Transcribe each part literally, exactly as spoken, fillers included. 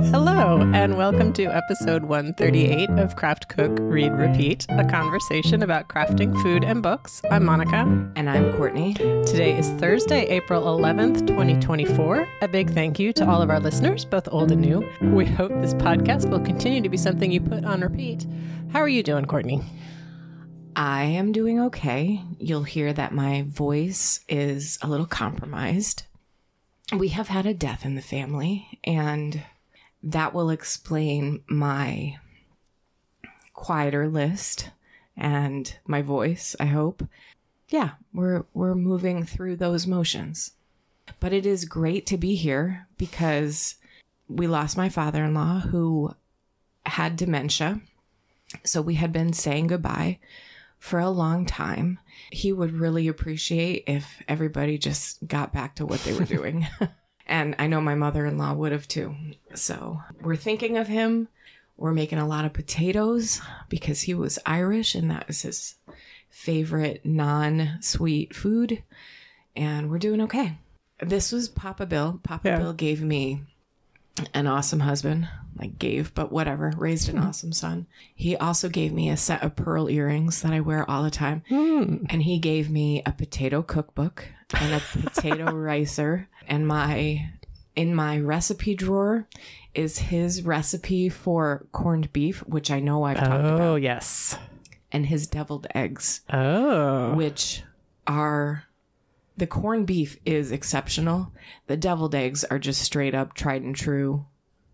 Hello, and welcome to episode one thirty-eight of Craft, Cook, Read, Repeat, a conversation about crafting food and books. I'm Monica. And I'm Courtney. Today is Thursday, April eleventh, twenty twenty-four. A big thank you to all of our listeners, both old and new. We hope this podcast will continue to be something you put on repeat. How are you doing, Courtney? I am doing okay. You'll hear that my voice is a little compromised. We have had a death in the family, and that will explain my quieter list and my voice, I hope. Yeah, we're we're moving through those motions. But it is great to be here because we lost my father-in-law who had dementia. So we had been saying goodbye for a long time. He would really appreciate if everybody just got back to what they were doing. And I know my mother-in-law would have too. So we're thinking of him. We're making a lot of potatoes because he was Irish and that was his favorite non-sweet food. And we're doing okay. This was Papa Bill. Papa yeah. Bill gave me an awesome husband. Like gave, but whatever, raised an awesome son. He also gave me a set of pearl earrings that I wear all the time. Mm. And he gave me a potato cookbook and a potato ricer. And my in my recipe drawer is his recipe for corned beef, which I know I've talked oh, about. Oh, yes. And his deviled eggs. Oh. Which are... The corned beef is exceptional. The deviled eggs are just straight up tried and true.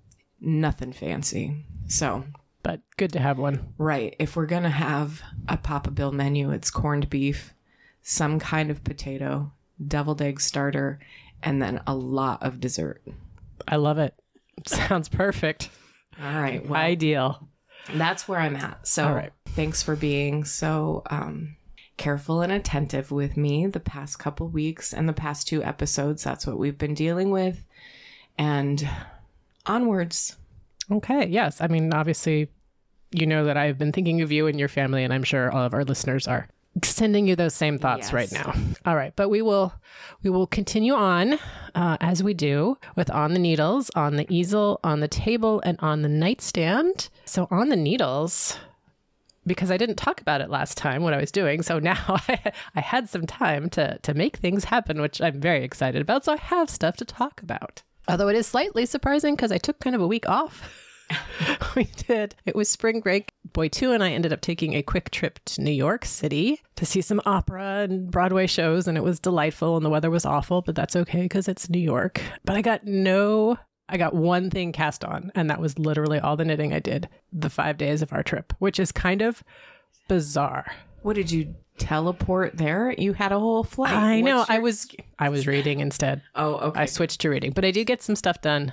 Nothing fancy. So, but good to have one. Right. If we're going to have a Papa Bill menu, it's corned beef, some kind of potato, deviled egg starter, and then a lot of dessert. I love it. Sounds perfect. All right. Well, ideal. That's where I'm at. So all right. Thanks for being so um, careful and attentive with me the past couple weeks and the past two episodes. That's what we've been dealing with. And... onwards. Okay. Yes. I mean, obviously, you know that I've been thinking of you and your family, and I'm sure all of our listeners are sending you those same thoughts yes. right now. All right. But we will we will continue on uh, as we do with On the Needles, on the easel, on the table, and on the nightstand. So on the needles, because I didn't talk about it last time, what I was doing. So now I, I had some time to, to make things happen, which I'm very excited about. So I have stuff to talk about. Although it is slightly surprising because I took kind of a week off. We did. It was spring break. Boy two and I ended up taking a quick trip to New York City to see some opera and Broadway shows. And it was delightful and the weather was awful, but that's okay because it's New York. But I got no, I got one thing cast on. And that was literally all the knitting I did the five days of our trip, which is kind of bizarre. What did you teleport there? You had a whole flight. I know. Your... I was I was reading instead. Oh, okay. I switched to reading, but I did get some stuff done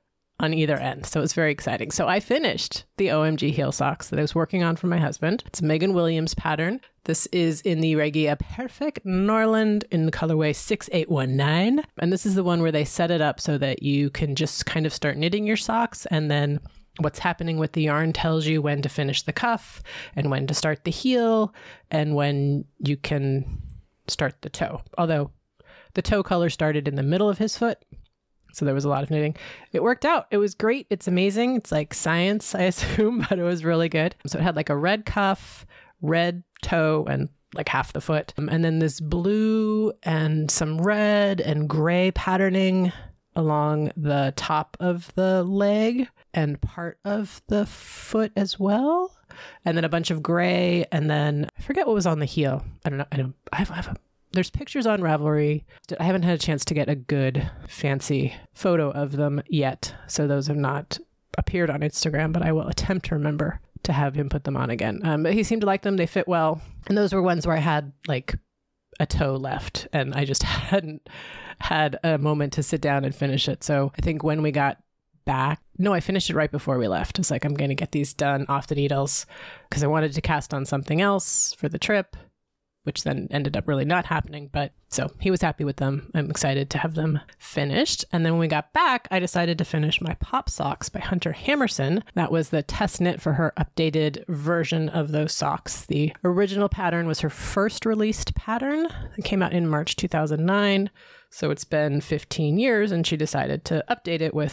on either end. So it was very exciting. So I finished the O M G heel socks that I was working on for my husband. It's a Megan Williams pattern. This is in the Regia Perfect Norland in the colorway six eight one nine. And this is the one where they set it up so that you can just kind of start knitting your socks, and then what's happening with the yarn tells you when to finish the cuff and when to start the heel and when you can start the toe. Although the toe color started in the middle of his foot, so there was a lot of knitting. It worked out. It was great. It's amazing. It's like science, I assume, but it was really good. So it had like a red cuff, red toe, and like half the foot. Um, and then this blue and some red and gray patterning along the top of the leg and part of the foot as well. And then a bunch of gray. And then I forget what was on the heel. I don't know. I don't, I have, I have a, there's pictures on Ravelry. I haven't had a chance to get a good fancy photo of them yet. So those have not appeared on Instagram, but I will attempt to remember to have him put them on again. Um, but he seemed to like them. They fit well. And those were ones where I had like a toe left and I just hadn't had a moment to sit down and finish it. So I think when we got back, no, I finished it right before we left. It's like, I'm going to get these done off the needles because I wanted to cast on something else for the trip, which then ended up really not happening. But so he was happy with them. I'm excited to have them finished. And then when we got back, I decided to finish my Pop Socks by Hunter Hammerson. That was the test knit for her updated version of those socks. The original pattern was her first released pattern. It came out in March two thousand nine. So it's been fifteen years, and she decided to update it with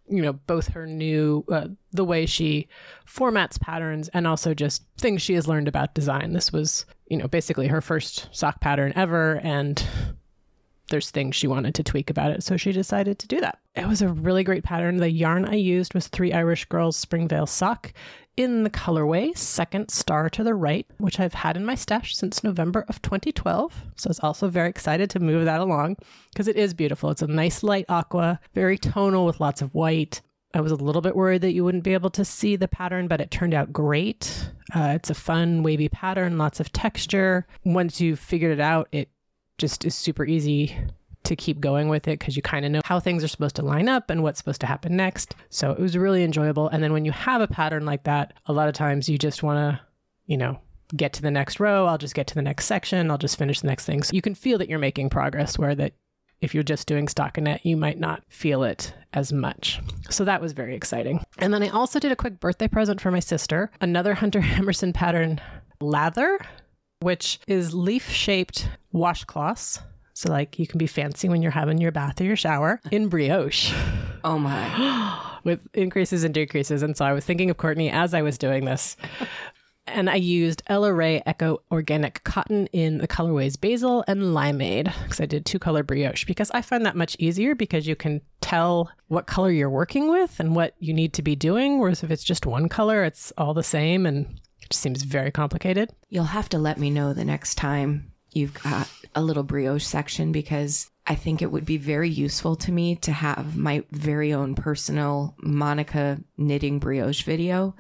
you know, both her new, uh, the way she formats patterns and also just things she has learned about design. This was, you know, basically her first sock pattern ever, and there's things she wanted to tweak about it, so she decided to do that. It was a really great pattern. The yarn I used was Three Irish Girls Springvale Sock in the colorway Second Star to the Right, which I've had in my stash since November of twenty twelve. So I was also very excited to move that along because it is beautiful. It's a nice light aqua, very tonal with lots of white. I was a little bit worried that you wouldn't be able to see the pattern, but it turned out great. Uh, it's a fun, wavy pattern, lots of texture. Once you've figured it out, it just is super easy to keep going with it because you kind of know how things are supposed to line up and what's supposed to happen next. So it was really enjoyable. And then when you have a pattern like that, a lot of times you just want to, you know, get to the next row. I'll just get to the next section. I'll just finish the next thing. So you can feel that you're making progress, where that if you're just doing stockinette, you might not feel it as much. So that was very exciting. And then I also did a quick birthday present for my sister, another Hunter Emerson pattern, Lather, which is leaf-shaped washcloths. So like you can be fancy when you're having your bath or your shower in brioche. Oh my. With increases and decreases. And so I was thinking of Courtney as I was doing this. And I used Ella Ray Eco Organic Cotton in the colorways Basil and Limeade, because I did two color brioche, because I find that much easier because you can tell what color you're working with and what you need to be doing. Whereas if it's just one color, it's all the same and it just seems very complicated. You'll have to let me know the next time you've got a little brioche section, because I think it would be very useful to me to have my very own personal Monica knitting brioche video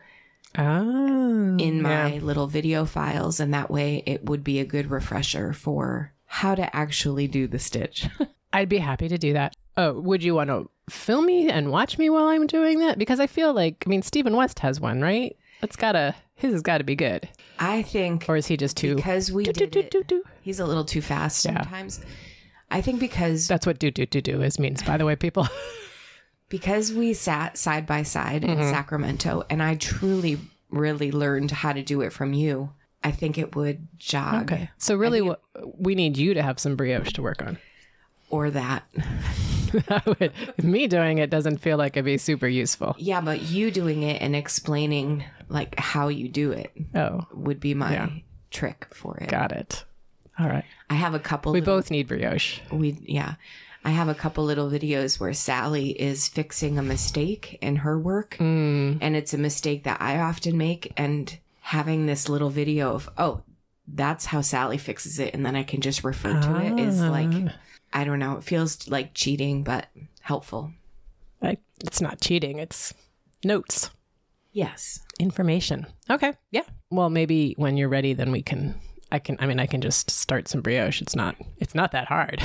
oh, in my yeah. little video files. And that way it would be a good refresher for how to actually do the stitch. I'd be happy to do that. Oh, would you want to film me and watch me while I'm doing that? Because I feel like, I mean, Stephen West has one, right? It's gotta, his has got to be good. I think, or is he just too because we do, did do, it, do, do. He's a little too fast Yeah. sometimes. I think because that's what do do do do is means, by the way, people. Because we sat side by side mm-hmm. in Sacramento, and I truly, really learned how to do it from you, I think it would jog. Okay, so really, what we need you to have some brioche to work on, or that. That would, me doing it doesn't feel like it'd be super useful. Yeah, but you doing it and explaining like how you do it oh would be my yeah. trick for it. Got it. All right. I have a couple. We little, both need brioche. We yeah. I have a couple little videos where Sally is fixing a mistake in her work, mm. and it's a mistake that I often make. And having this little video of, oh, that's how Sally fixes it, and then I can just refer to ah. it is like, I don't know. It feels like cheating, but helpful. Like, it's not cheating. It's notes. Yes. Information. Okay. Yeah. Well, maybe when you're ready, then we can, I can, I mean, I can just start some brioche. It's not, it's not that hard.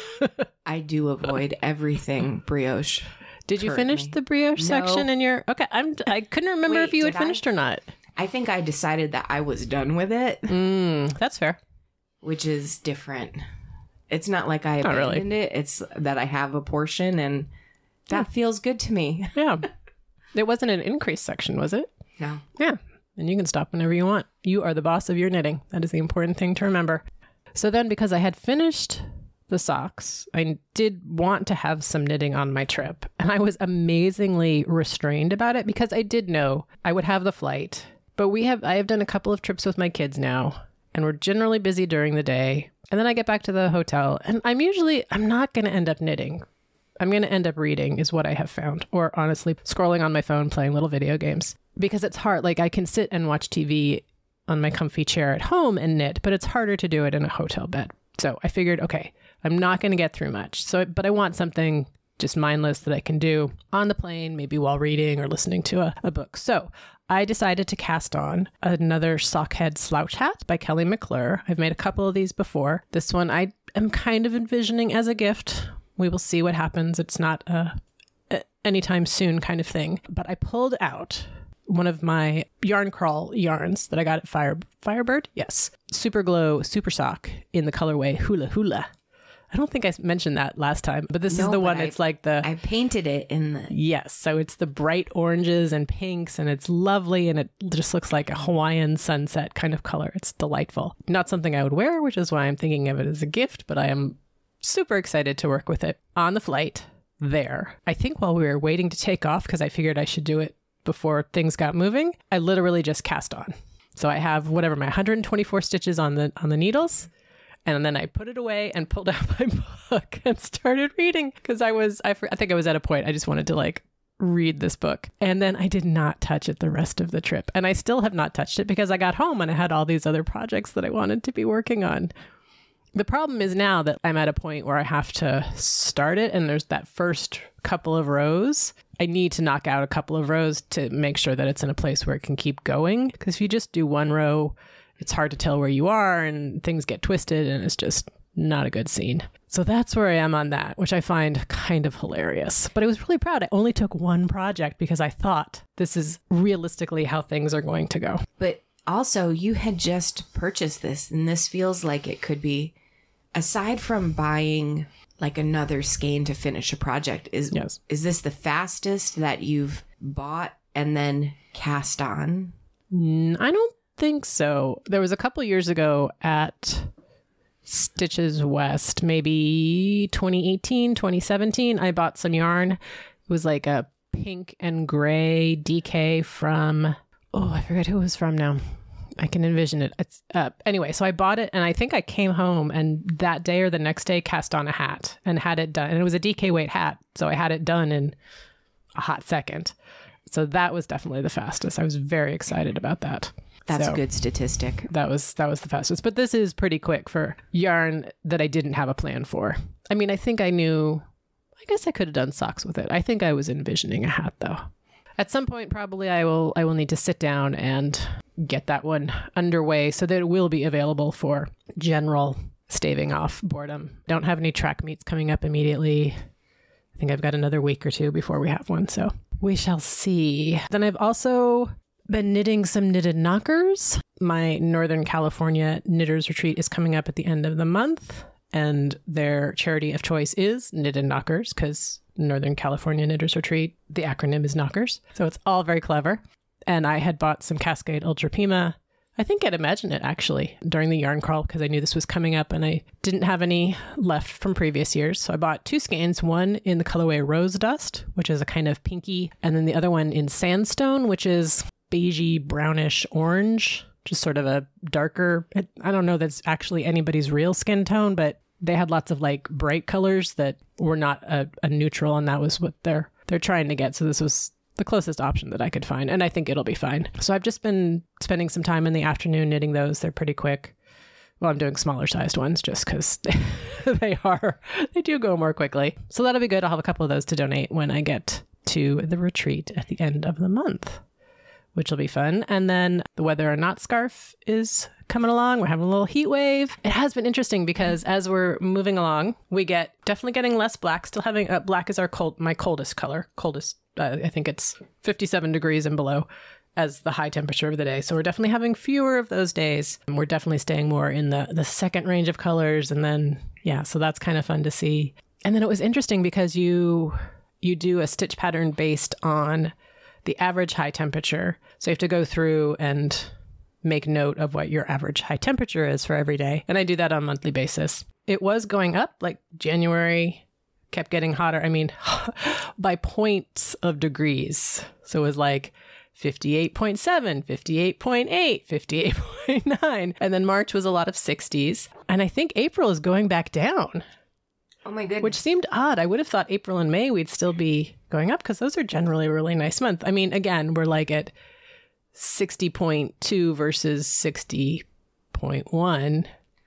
I do avoid everything brioche. Did you currently. finish the brioche No. section in your, okay. I'm, I couldn't remember Wait, if you had did finished I? or not. I think I decided that I was done with it. Mm, that's fair. Which is different. It's not like I Not really. abandoned it. It's that I have a portion, and that Yeah. feels good to me. Yeah. It wasn't an increase section, was it? No. Yeah. And you can stop whenever you want. You are the boss of your knitting. That is the important thing to remember. So then, because I had finished the socks, I did want to have some knitting on my trip. And I was amazingly restrained about it because I did know I would have the flight. But we have, I have done a couple of trips with my kids now, and we're generally busy during the day. And then I get back to the hotel, and I'm usually, I'm not going to end up knitting. I'm going to end up reading is what I have found, or honestly scrolling on my phone, playing little video games, because it's hard. Like I can sit and watch T V on my comfy chair at home and knit, but it's harder to do it in a hotel bed. So I figured, okay, I'm not going to get through much. So, but I want something just mindless that I can do on the plane, maybe while reading or listening to a, a book. So I decided to cast on another Sockhead slouch hat by Kelly McClure. I've made a couple of these before. This one I am kind of envisioning as a gift. We will see what happens. It's not a, a anytime soon kind of thing. But I pulled out one of my yarn crawl yarns that I got at Fire Firebird. Yes. Super Glow Super Sock in the colorway Hula Hula. I don't think I mentioned that last time, but this No, is the but one. I- It's like the... I painted it in the... Yes. So it's the bright oranges and pinks, and it's lovely, and it just looks like a Hawaiian sunset kind of color. It's delightful. Not something I would wear, which is why I'm thinking of it as a gift, but I am super excited to work with it on the flight there. I think while we were waiting to take off, because I figured I should do it before things got moving, I literally just cast on. So I have whatever, my one hundred twenty-four stitches on the on the needles. And then I put it away and pulled out my book and started reading because I was, I, I think I was at a point I just wanted to like read this book. And then I did not touch it the rest of the trip. And I still have not touched it because I got home and I had all these other projects that I wanted to be working on. The problem is now that I'm at a point where I have to start it and there's that first couple of rows. I need to knock out a couple of rows to make sure that it's in a place where it can keep going. Because if you just do one row, it's hard to tell where you are and things get twisted and it's just not a good scene. So that's where I am on that, which I find kind of hilarious. But I was really proud. I only took one project because I thought this is realistically how things are going to go. But also, you had just purchased this, and this feels like it could be, aside from buying like another skein to finish a project, is yes. is this the fastest that you've bought and then cast on? I don't think so. There was a couple years ago at Stitches West, maybe twenty eighteen, twenty seventeen, I bought some yarn. It was like a pink and gray D K from, oh, I forget who it was from now. I can envision it. It's uh, anyway, so I bought it and I think I came home and that day or the next day cast on a hat and had it done. And it was a D K weight hat. So I had it done in a hot second. So that was definitely the fastest. I was very excited about that. That's so a good statistic. That was that was the fastest. But this is pretty quick for yarn that I didn't have a plan for. I mean, I think I knew, I guess I could have done socks with it. I think I was envisioning a hat though. At some point, probably I will I will need to sit down and get that one underway so that it will be available for general staving off boredom. Don't have any track meets coming up immediately. I think I've got another week or two before we have one. So we shall see. Then I've also been knitting some knitted knockers. My Northern California Knitters Retreat is coming up at the end of the month, and their charity of choice is Knitted Knockers because Northern California Knitters Retreat, the acronym is Knockers. So it's all very clever. And I had bought some Cascade Ultra Pima, I think at Imagine It actually, during the yarn crawl because I knew this was coming up and I didn't have any left from previous years. So I bought two skeins, one in the colorway Rose Dust, which is a kind of pinky, and then the other one in Sandstone, which is beigey brownish orange, just sort of a darker, I don't know that's actually anybody's real skin tone, but they had lots of like bright colors that were not a, a neutral, and that was what they're they're trying to get. So this was the closest option that I could find, and I think it'll be fine. So I've just been spending some time in the afternoon knitting those. They're pretty quick. Well, I'm doing smaller sized ones just because they are, they do go more quickly. So that'll be good. I'll have a couple of those to donate when I get to the retreat at the end of the month, which will be fun. And then the Whether or Not scarf is coming along. We're having a little heat wave. It has been interesting because as we're moving along, we get definitely getting less black. Still having uh, black is our cold, my coldest color. Coldest, uh, I think it's fifty-seven degrees and below as the high temperature of the day. So we're definitely having fewer of those days. And we're definitely staying more in the, the second range of colors. And then, yeah, so that's kind of fun to see. And then it was interesting because you you do a stitch pattern based on the average high temperature. So you have to go through and make note of what your average high temperature is for every day. And I do that on a monthly basis. It was going up, like January kept getting hotter. I mean, by points of degrees. So it was like fifty-eight point seven, fifty-eight point eight, fifty-eight point nine. And then March was a lot of sixties. And I think April is going back down. Oh my goodness. Which seemed odd. I would have thought April and May we'd still be going up because those are generally a really nice month. I mean, again, we're like at sixty point two versus sixty point one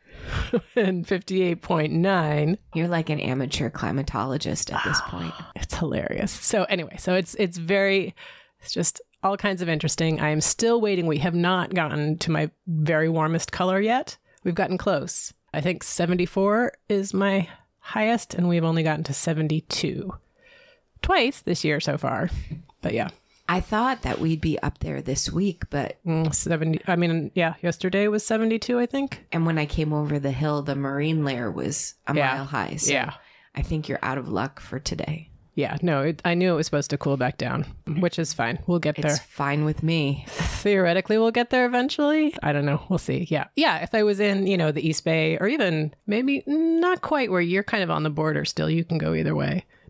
and fifty-eight point nine. You're like an amateur climatologist at this point. It's hilarious. So anyway, so it's it's very, it's just all kinds of interesting. I am still waiting. We have not gotten to my very warmest color yet. We've gotten close. I think seventy-four is my highest, and we've only gotten to seventy-two twice this year so far. But yeah. I thought that we'd be up there this week, but mm, seventy. I mean, yeah, yesterday was seventy-two, I think. And when I came over the hill, the marine layer was a yeah. mile high. So yeah. I think you're out of luck for today. Yeah, no, it, I knew it was supposed to cool back down, which is fine. We'll get there. It's fine with me. Theoretically, we'll get there eventually. I don't know. We'll see. Yeah. Yeah. If I was in, you know, the East Bay or even maybe not quite where you're kind of on the border still, you can go either way.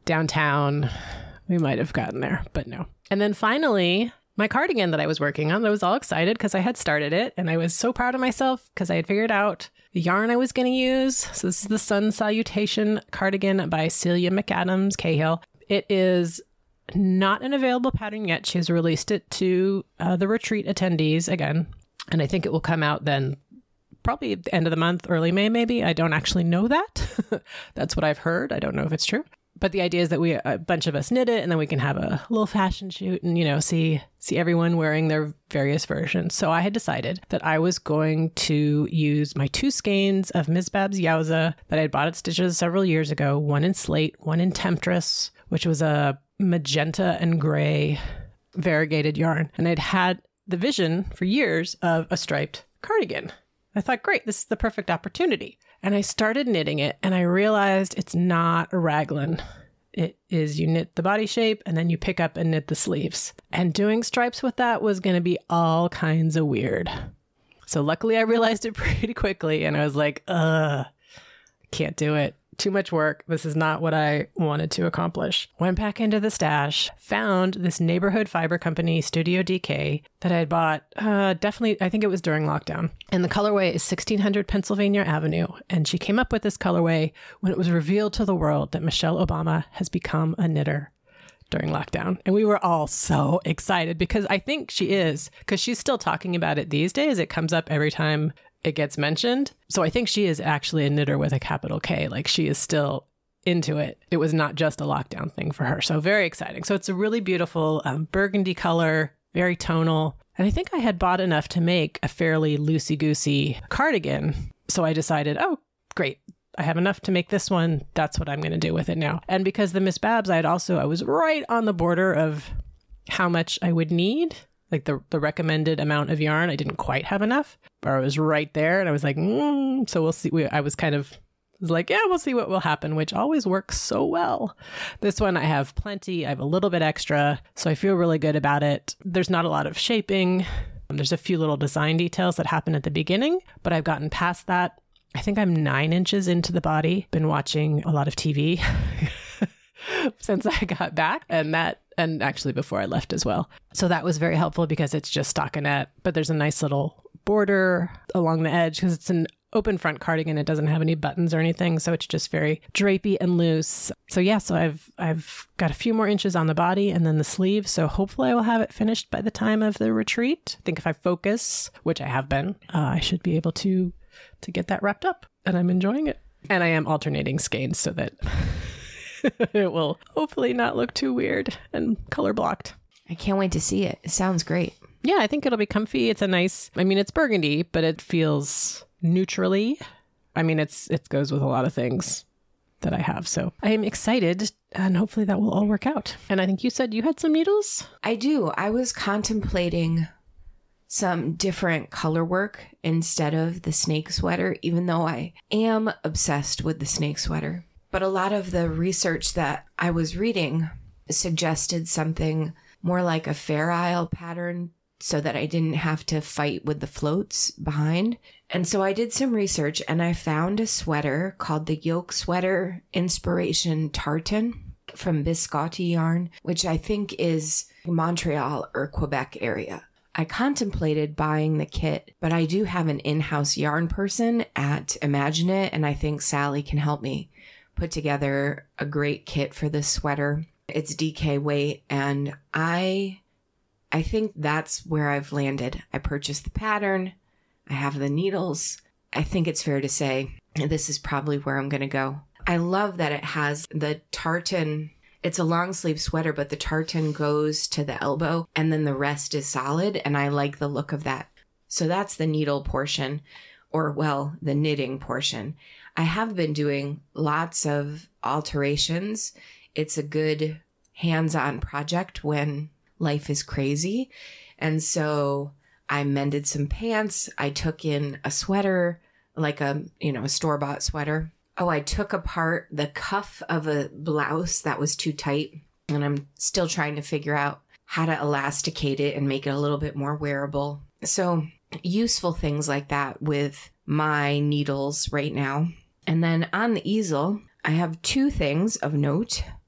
downtown, we might have gotten there, but no. And then finally, my cardigan that I was working on, I was all excited because I had started it and I was so proud of myself because I had figured out the yarn I was going to use. So this is the Sun Salutation cardigan by Celia McAdams Cahill. It is not an available pattern yet. She's released it to uh, the retreat attendees again. And I think it will come out then probably at the end of the month, early May, maybe. I don't actually know that. That's what I've heard. I don't know if it's true. But the idea is that we, a bunch of us knit it and then we can have a little fashion shoot and, you know, see, see everyone wearing their various versions. So I had decided that I was going to use my two skeins of Miz Babs Yowza that I had bought at Stitches several years ago, one in slate, one in temptress, which was a magenta and gray variegated yarn. And I'd had the vision for years of a striped cardigan. I thought, great, this is the perfect opportunity. And I started knitting it and I realized it's not a raglan. It is you knit the body shape and then you pick up and knit the sleeves. And doing stripes with that was going to be all kinds of weird. So luckily I realized it pretty quickly and I was like, ugh, can't do it. Too much work. This is not what I wanted to accomplish. Went back into the stash, found this neighborhood fiber company, Studio D K, that I had bought uh, definitely, I think it was during lockdown. And the colorway is sixteen hundred Pennsylvania Avenue. And she came up with this colorway when it was revealed to the world that Michelle Obama has become a knitter during lockdown. And we were all so excited because I think she is, because she's still talking about it these days. It comes up every time it gets mentioned. So I think she is actually a knitter with a capital K. Like she is still into it. It was not just a lockdown thing for her. So very exciting. So it's a really beautiful um, burgundy color, very tonal. And I think I had bought enough to make a fairly loosey-goosey cardigan. So I decided, oh, great. I have enough to make this one. That's what I'm going to do with it now. And because the Miss Babs, I had also, I was right on the border of how much I would need. Like the, the recommended amount of yarn, I didn't quite have enough, but I was right there. And I was like, mm, so we'll see. We, I was kind of was like, yeah, we'll see what will happen, which always works so well. This one, I have plenty. I have a little bit extra. So I feel really good about it. There's not a lot of shaping. There's a few little design details that happen at the beginning, but I've gotten past that. I think I'm nine inches into the body. Been watching a lot of T V since I got back, and that and actually before I left as well. So that was very helpful because it's just stockinette, but there's a nice little border along the edge because it's an open front cardigan. It doesn't have any buttons or anything, so it's just very drapey and loose. So yeah, so I've I've got a few more inches on the body and then the sleeve. So hopefully I will have it finished by the time of the retreat. I think if I focus, which I have been, uh, I should be able to to get that wrapped up, and I'm enjoying it. And I am alternating skeins so that it will hopefully not look too weird and color blocked. I can't wait to see it. It sounds great. Yeah, I think it'll be comfy. It's a nice, I mean, it's burgundy, but it feels neutrally. I mean, it's it goes with a lot of things that I have. So I am excited and hopefully that will all work out. And I think you said you had some needles? I do. I was contemplating some different color work instead of the snake sweater, even though I am obsessed with the snake sweater. But a lot of the research that I was reading suggested something more like a Fair Isle pattern so that I didn't have to fight with the floats behind. And so I did some research and I found a sweater called the Yoke Sweater Inspiration Tartan from Biscotti Yarn, which I think is Montreal or Quebec area. I contemplated buying the kit, but I do have an in-house yarn person at Imagine It, and I think Sally can help me put together a great kit for this sweater. It's D K weight, and I I think that's where I've landed. I purchased the pattern. I have the needles. I think it's fair to say this is probably where I'm going to go. I love that it has the tartan. It's a long sleeve sweater, but the tartan goes to the elbow and then the rest is solid, and I like the look of that. So that's the needle portion, or well, the knitting portion. I have been doing lots of alterations. It's a good hands-on project when life is crazy. And so I mended some pants. I took in a sweater, like a, you know, a store-bought sweater. Oh, I took apart the cuff of a blouse that was too tight. And I'm still trying to figure out how to elasticate it and make it a little bit more wearable. So useful things like that with my needles right now. And then on the easel, I have two things of note.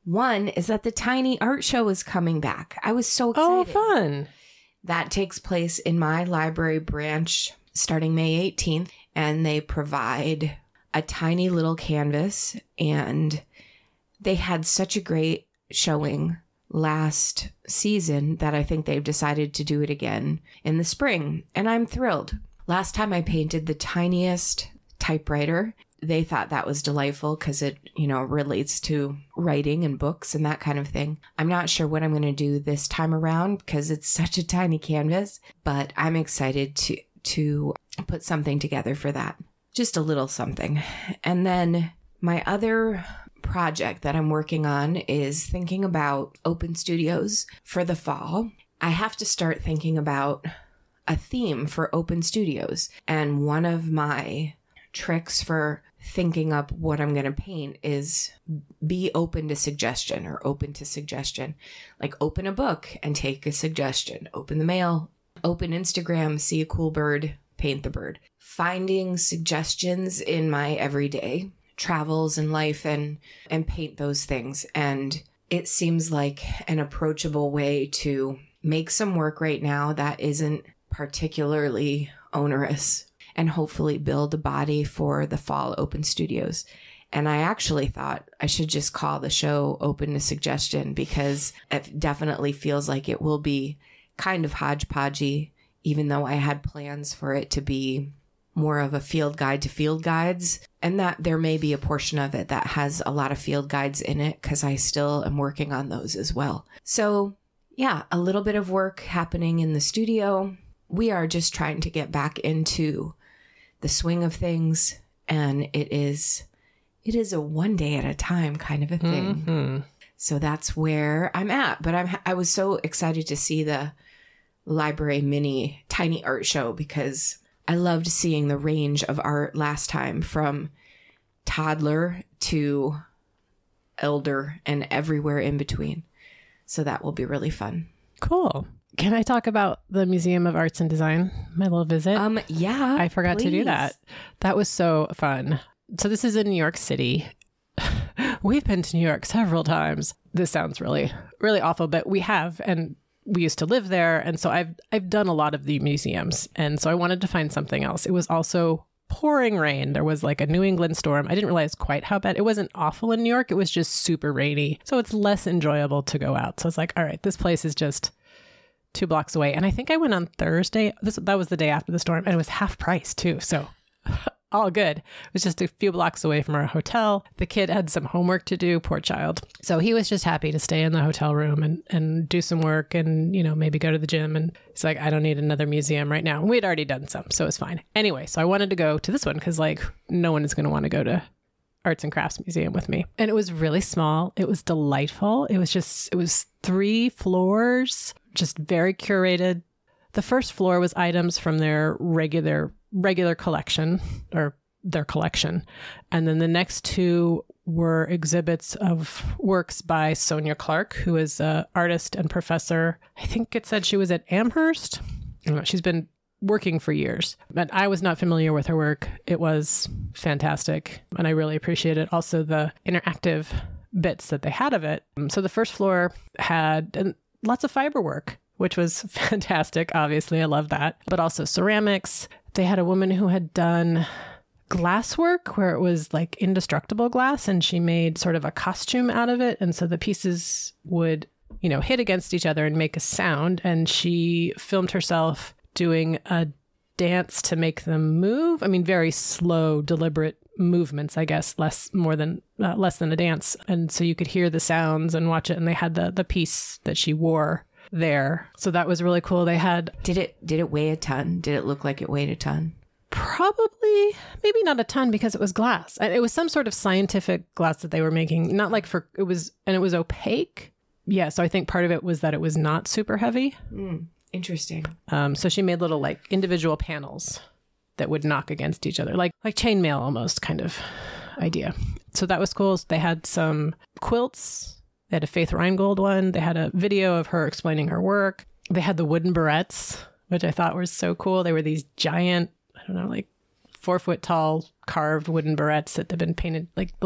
One is that the Tiny Art Show is coming back. I was so excited. Oh, fun. That takes place in my library branch starting May eighteenth, and they provide a tiny little canvas, and they had such a great showing last season that I think they've decided to do it again in the spring, and I'm thrilled. Last time I painted the tiniest typewriter. They thought that was delightful because it, you know, relates to writing and books and that kind of thing. I'm not sure what I'm going to do this time around because it's such a tiny canvas, but I'm excited to to put something together for that. Just a little something. And then my other project that I'm working on is thinking about open studios for the fall. I have to start thinking about a theme for open studios. And one of my tricks for thinking up what I'm going to paint is be open to suggestion or open to suggestion. Like open a book and take a suggestion. Open the mail, open Instagram, see a cool bird, paint the bird. Finding suggestions in my everyday travels and life and and paint those things. And it seems like an approachable way to make some work right now that isn't particularly onerous, and hopefully build a body for the fall open studios. And I actually thought I should just call the show Open to Suggestion because it definitely feels like it will be kind of hodgepodgey, even though I had plans for it to be more of a field guide to field guides, and that there may be a portion of it that has a lot of field guides in it because I still am working on those as well. So yeah, a little bit of work happening in the studio. We are just trying to get back into the swing of things, and it is it is a one day at a time kind of a thing. Mm-hmm. So that's where I'm at. But I'm I was so excited to see the library mini tiny art show because I loved seeing the range of art last time, from toddler to elder and everywhere in between. So that will be really fun. Cool. Can I talk about the Museum of Arts and Design, my little visit? Um, yeah, I forgot please. to do that. That was so fun. So this is in New York City. We've been to New York several times. This sounds really, really awful, but we have, and we used to live there. And so I've, I've done a lot of the museums. And so I wanted to find something else. It was also pouring rain. There was like a New England storm. I didn't realize quite how bad. It wasn't awful in New York. It was just super rainy. So it's less enjoyable to go out. So I was like, all right, this place is just two blocks away. And I think I went on Thursday. This, that was the day after the storm, and it was half price too. So all good. It was just a few blocks away from our hotel. The kid had some homework to do, poor child. So he was just happy to stay in the hotel room and, and do some work and, you know, maybe go to the gym. And he's like, I don't need another museum right now. And we'd already done some, so it's fine. Anyway, so I wanted to go to this one because like no one is going to want to go to Arts and Crafts Museum with me. And it was really small. It was delightful. It was just, it was three floors, just very curated. The first floor was items from their regular regular collection or their collection. And then the next two were exhibits of works by Sonia Clark, who is an artist and professor. I think it said she was at Amherst. I don't know, she's been working for years, but I was not familiar with her work. It was fantastic, and I really appreciate it. Also, the interactive bits that they had of it. So the first floor had and lots of fiber work, which was fantastic. Obviously, I love that. But also ceramics. They had a woman who had done glasswork where it was like indestructible glass, and she made sort of a costume out of it. And so the pieces would, you know, hit against each other and make a sound. And she filmed herself doing a dance to make them move. I mean, very slow, deliberate movements, I guess, less more than uh, less than a dance. And so you could hear the sounds and watch it. And they had the the piece that she wore there. So that was really cool. They had... Did it did it weigh a ton? Did it look like it weighed a ton? Probably, maybe not a ton because it was glass. And it was some sort of scientific glass that they were making. Not like for... It was... And it was opaque. Yeah, so I think part of it was that it was not super heavy. Mm, interesting. Um, so she made little like individual panels that would knock against each other. Like, like chainmail almost kind of idea. So that was cool. They had some quilts. They had a Faith Reingold one. They had a video of her explaining her work. They had the wooden barrettes, which I thought was so cool. They were these giant, I don't know, like four foot tall carved wooden barrettes that had been painted, like the little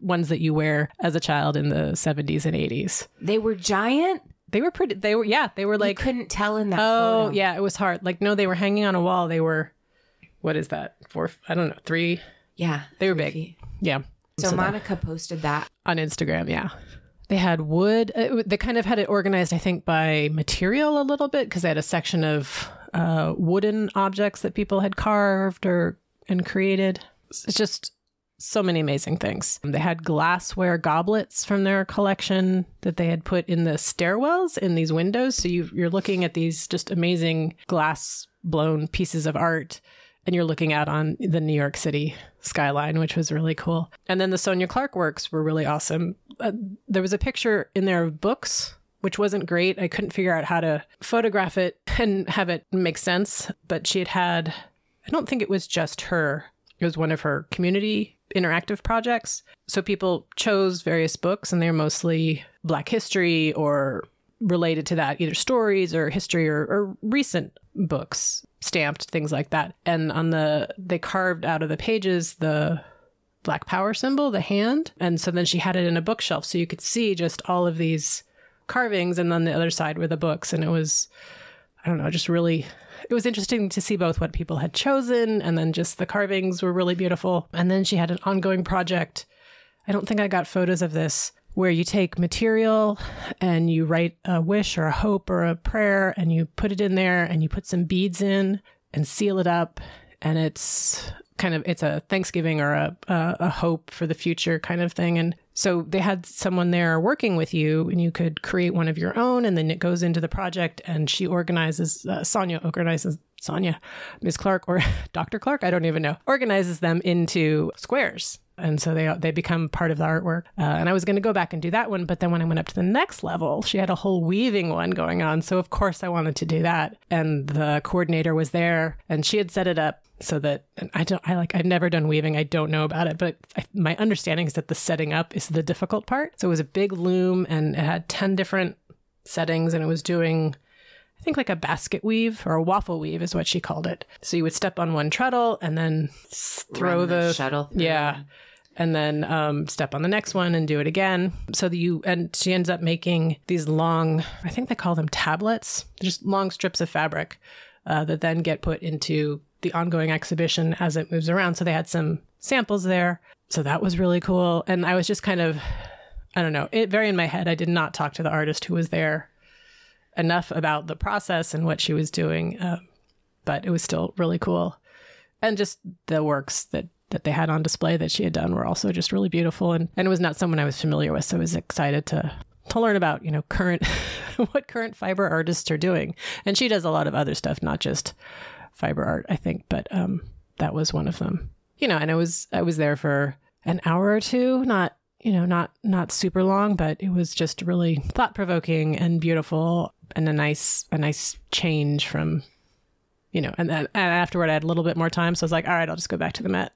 ones that you wear as a child in the seventies and eighties. They were giant? They were pretty, they were, yeah, they were like. You couldn't tell in that oh, photo. yeah, it was hard. Like, no, they were hanging on a wall. They were, what is that? Four, I don't know, three? Yeah. They were big. Feet. Yeah. So, so Monica that, posted that. On Instagram, yeah. They had wood. It, they kind of had it organized, I think, by material a little bit because they had a section of uh, wooden objects that people had carved or and created. It's just so many amazing things. They had glassware goblets from their collection that they had put in the stairwells in these windows. So you, you're looking at these just amazing glass blown pieces of art and you're looking out on the New York City skyline, which was really cool. And then the Sonia Clark works were really awesome. Uh, there was a picture in there of books, which wasn't great. I couldn't figure out how to photograph it and have it make sense. But she had had, I don't think it was just her. It was one of her community interactive projects. So people chose various books and they're mostly Black history or related to that, either stories or history or, or recent books, stamped, things like that. And on the, they carved out of the pages the Black Power symbol, the hand. And so then she had it in a bookshelf. So you could see just all of these carvings and then the other side were the books. And it was, I don't know, just really... It was interesting to see both what people had chosen and then just the carvings were really beautiful. And then she had an ongoing project. I don't think I got photos of this, where you take material and you write a wish or a hope or a prayer and you put it in there and you put some beads in and seal it up. And it's kind of, it's a Thanksgiving or a, a, a hope for the future kind of thing. And so they had someone there working with you and you could create one of your own and then it goes into the project and she organizes, uh, Sonia organizes, Sonia, Miz Clark or Doctor Clark, I don't even know, organizes them into squares. And so they they become part of the artwork. Uh, and I was going to go back and do that one. But then when I went up to the next level, she had a whole weaving one going on. So of course I wanted to do that. And the coordinator was there and she had set it up so that, and I don't, I like, I've never done weaving. I don't know about it, but I, my understanding is that the setting up is the difficult part. So it was a big loom and it had ten different settings and it was doing, I think like a basket weave or a waffle weave is what she called it. So you would step on one treadle and then throw Run the, the shuttle through. Yeah. And then um, step on the next one and do it again. So that you, and she ends up making these long, I think they call them tablets, just long strips of fabric uh, that then get put into the ongoing exhibition as it moves around. So they had some samples there. So that was really cool. And I was just kind of, I don't know, it very in my head. I did not talk to the artist who was there enough about the process and what she was doing. Uh, but it was still really cool. And just the works that that they had on display that she had done were also just really beautiful. And, and it was not someone I was familiar with. So I was excited to, to learn about, you know, current, what current fiber artists are doing. And she does a lot of other stuff, not just fiber art, I think, but um, that was one of them, you know, and I was, I was there for an hour or two, not, you know, not, not super long, but it was just really thought provoking and beautiful and a nice, a nice change from, you know, and then and afterward I had a little bit more time. So I was like, all right, I'll just go back to the Met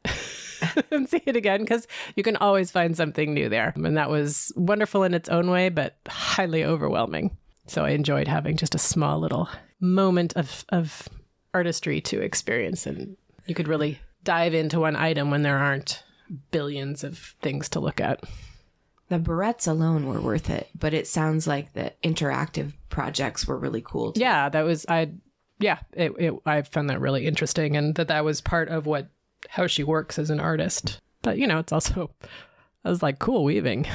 and see it again because you can always find something new there. And that was wonderful in its own way, but highly overwhelming. So I enjoyed having just a small little moment of, of artistry to experience. And you could really dive into one item when there aren't billions of things to look at. The barrettes alone were worth it, but it sounds like the interactive projects were really cool too. Yeah, that was, I Yeah, it, it, I found that really interesting and that that was part of what, how she works as an artist. But, you know, it's also, I was like, cool weaving.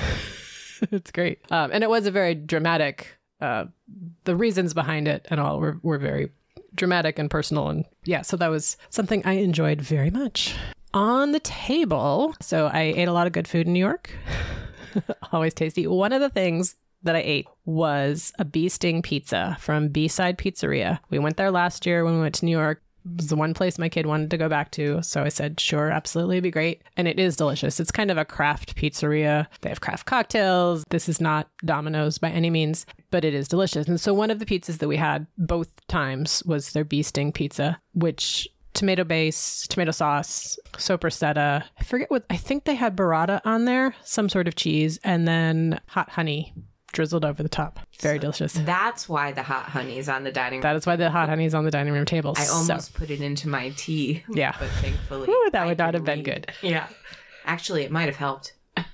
It's great. Um, and it was a very dramatic, uh, the reasons behind it and all were, were very dramatic and personal. And yeah, so that was something I enjoyed very much. On the table, so I ate a lot of good food in New York. Always tasty. One of the things that I ate was a bee sting pizza from B-Side Pizzeria. We went there last year when we went to New York. It was the one place my kid wanted to go back to. So I said, sure, absolutely, it'd be great. And it is delicious. It's kind of a craft pizzeria. They have craft cocktails. This is not Domino's by any means, but it is delicious. And so one of the pizzas that we had both times was their bee sting pizza, which tomato base, tomato sauce, sopressata. I forget what, I think they had burrata on there, some sort of cheese, and then hot honey drizzled over the top. Very so delicious. That's why the hot honey is on the dining room. That is why the hot honey is on the dining room table. I almost so. put it into my tea. Yeah. But thankfully. Ooh, that would I not have read. been good. Yeah. Actually, it might have helped.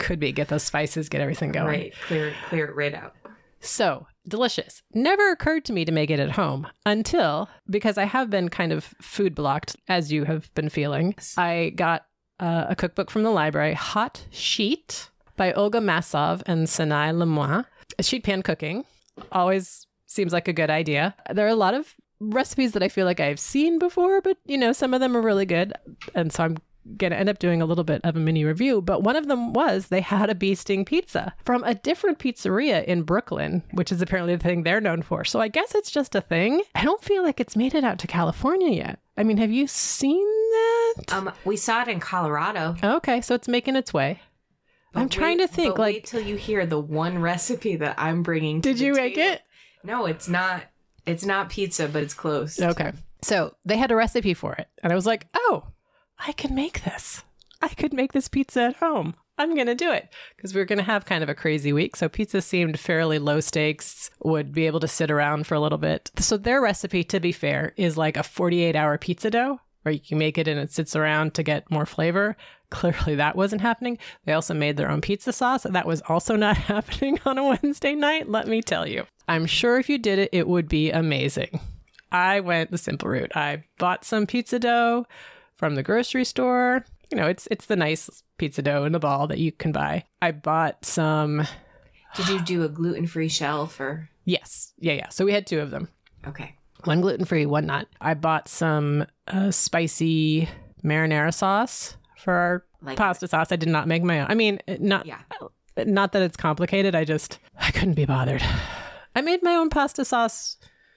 Could be. Get those spices, get everything going. Right. Clear, clear it right out. So delicious. Never occurred to me to make it at home until, because I have been kind of food blocked, as you have been feeling, I got uh, a cookbook from the library, Hot Sheet by Olga Masov and Sanai Lemoine. Sheet pan cooking always seems like a good idea. There are a lot of recipes that I feel like I've seen before, but you know, some of them are really good. And so I'm going to end up doing a little bit of a mini review, but one of them was they had a bee sting pizza from a different pizzeria in Brooklyn, which is apparently the thing they're known for. So I guess it's just a thing. I don't feel like it's made it out to California yet. I mean, have you seen that? Um, we saw it in Colorado. Okay, so it's making its way. But I'm trying wait, to think but like wait till you hear the one recipe that I'm bringing to Did the you make table. it? No, it's not. It's not pizza, but it's close. Okay. So they had a recipe for it. And I was like, oh, I can make this. I could make this pizza at home. I'm going to do it because we were going to have kind of a crazy week. So pizza seemed fairly low stakes, would be able to sit around for a little bit. So their recipe, to be fair, is like a forty-eight hour pizza dough where you can make it and it sits around to get more flavor. Clearly that wasn't happening. They also made their own pizza sauce. That was also not happening on a Wednesday night, let me tell you. I'm sure if you did it, it would be amazing. I went the simple route. I bought some pizza dough from the grocery store. You know, it's it's the nice pizza dough in the ball that you can buy. I bought some... Did you do a gluten-free shell for... Yes. Yeah, yeah. So we had two of them. Okay. One gluten-free, one not. I bought some uh, spicy marinara sauce for our Like pasta sauce. I did not make my own. I mean, not, Yeah. not that it's complicated. I just, I couldn't be bothered. I made my own pasta sauce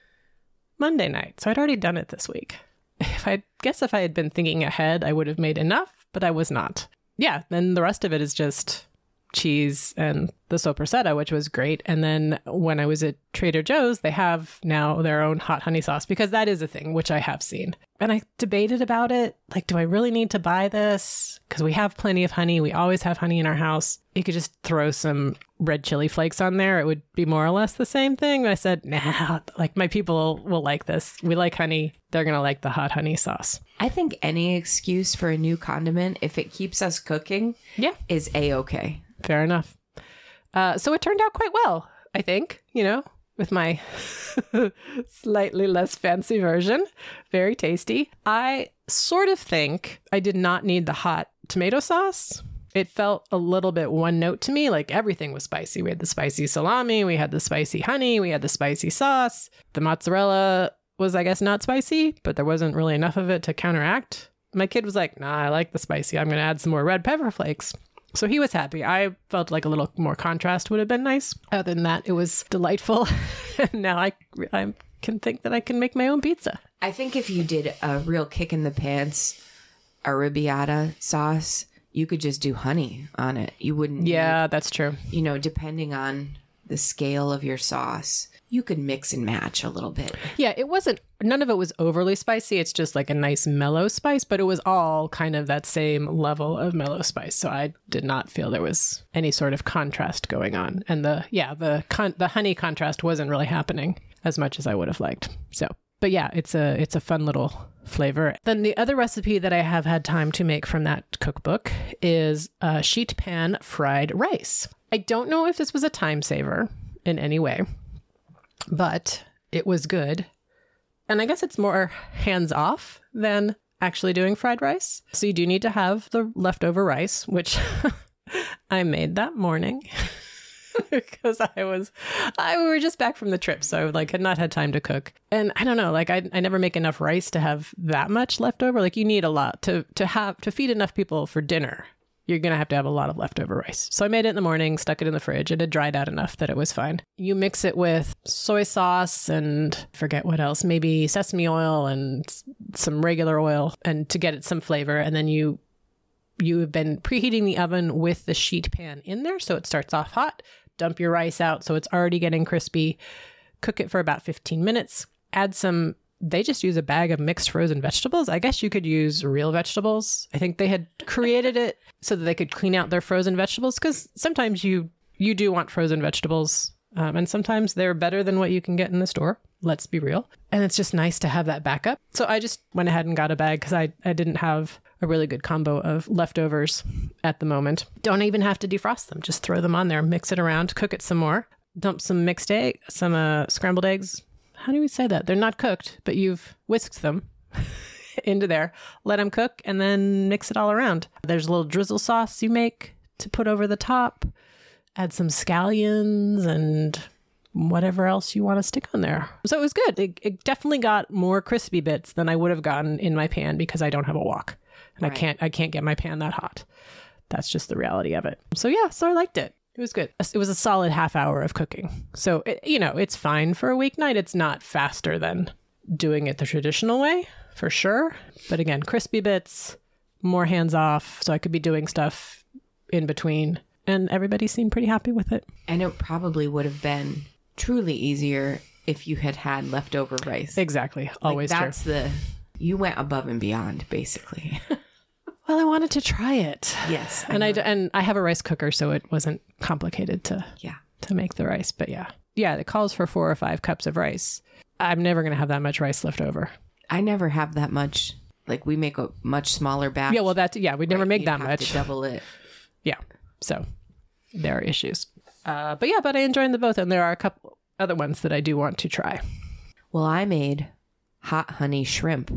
Monday night, so I'd already done it this week. If I guess if I had been thinking ahead, I would have made enough, but I was not. Yeah, then the rest of it is just cheese and the sopressata, which was great. And then when I was at Trader Joe's, they have now their own hot honey sauce because that is a thing, which I have seen. And I debated about it. Like, do I really need to buy this? Because we have plenty of honey. We always have honey in our house. You could just throw some red chili flakes on there. It would be more or less the same thing. But I said, nah, like my people will like this. We like honey. They're going to like the hot honey sauce. I think any excuse for a new condiment, if it keeps us cooking, Yeah. is A-okay. Fair enough. Uh, so it turned out quite well, I think, you know, with my slightly less fancy version. Very tasty. I sort of think I did not need the hot tomato sauce. It felt a little bit one note to me, like everything was spicy. We had the spicy salami, we had the spicy honey, we had the spicy sauce. The mozzarella was, I guess, not spicy, but there wasn't really enough of it to counteract. My kid was like, nah, I like the spicy. I'm going to add some more red pepper flakes. So he was happy. I felt like a little more contrast would have been nice. Other than that, it was delightful. And now I, I can think that I can make my own pizza. I think if you did a real kick in the pants arrabbiata sauce, you could just do honey on it. You wouldn't Yeah, need, that's true. you know, depending on the scale of your sauce, you could mix and match a little bit. Yeah, it wasn't, none of it was overly spicy. It's just like a nice mellow spice, but it was all kind of that same level of mellow spice. So I did not feel there was any sort of contrast going on. And the, yeah, the con- the honey contrast wasn't really happening as much as I would have liked. So, but yeah, it's a, it's a fun little flavor. Then the other recipe that I have had time to make from that cookbook is uh, sheet pan fried rice. I don't know if this was a time saver in any way, but it was good. And I guess it's more hands off than actually doing fried rice. So you do need to have the leftover rice, which I made that morning because I was, I we were just back from the trip. So like had not had time to cook. And I don't know, like I, I never make enough rice to have that much left over. Like you need a lot to, to have, to feed enough people for dinner. You're going to have to have a lot of leftover rice. So I made it in the morning, stuck it in the fridge. It had dried out enough that it was fine. You mix it with soy sauce and forget what else, maybe sesame oil and some regular oil and to get it some flavor. And then you, you have been preheating the oven with the sheet pan in there. So it starts off hot, dump your rice out. So it's already getting crispy. Cook it for about fifteen minutes. Add some They just use a bag of mixed frozen vegetables. I guess you could use real vegetables. I think they had created it so that they could clean out their frozen vegetables because sometimes you you do want frozen vegetables um, and sometimes they're better than what you can get in the store. Let's be real. And it's just nice to have that backup. So I just went ahead and got a bag because I, I didn't have a really good combo of leftovers at the moment. Don't even have to defrost them. Just throw them on there, mix it around, cook it some more. Dump some mixed egg, some uh, scrambled eggs. How do we say that? They're not cooked, but you've whisked them into there. Let them cook and then mix it all around. There's a little drizzle sauce you make to put over the top. Add some scallions and whatever else you want to stick on there. So it was good. It, it definitely got more crispy bits than I would have gotten in my pan because I don't have a wok. And right. I can't I can't get my pan that hot. That's just the reality of it. So yeah, so I liked it. It was good. It was a solid half hour of cooking. So, it, you know, it's fine for a weeknight. It's not faster than doing it the traditional way, for sure. But again, crispy bits, more hands off. So I could be doing stuff in between. And everybody seemed pretty happy with it. And it probably would have been truly easier if you had had leftover rice. Exactly. Always like, true. That's the, you went above and beyond, basically. Well, I wanted to try it. Yes. I and I and I have a rice cooker, so it wasn't complicated to yeah. to make the rice. But yeah. Yeah, it calls for four or five cups of rice. I'm never going to have that much rice left over. I never have that much. Like we make a much smaller batch. Yeah, well, that yeah, we never right? make you that have much. To double it. Yeah. So there are issues. Uh, but yeah, but I enjoyed them both. And there are a couple other ones that I do want to try. Well, I made hot honey shrimp.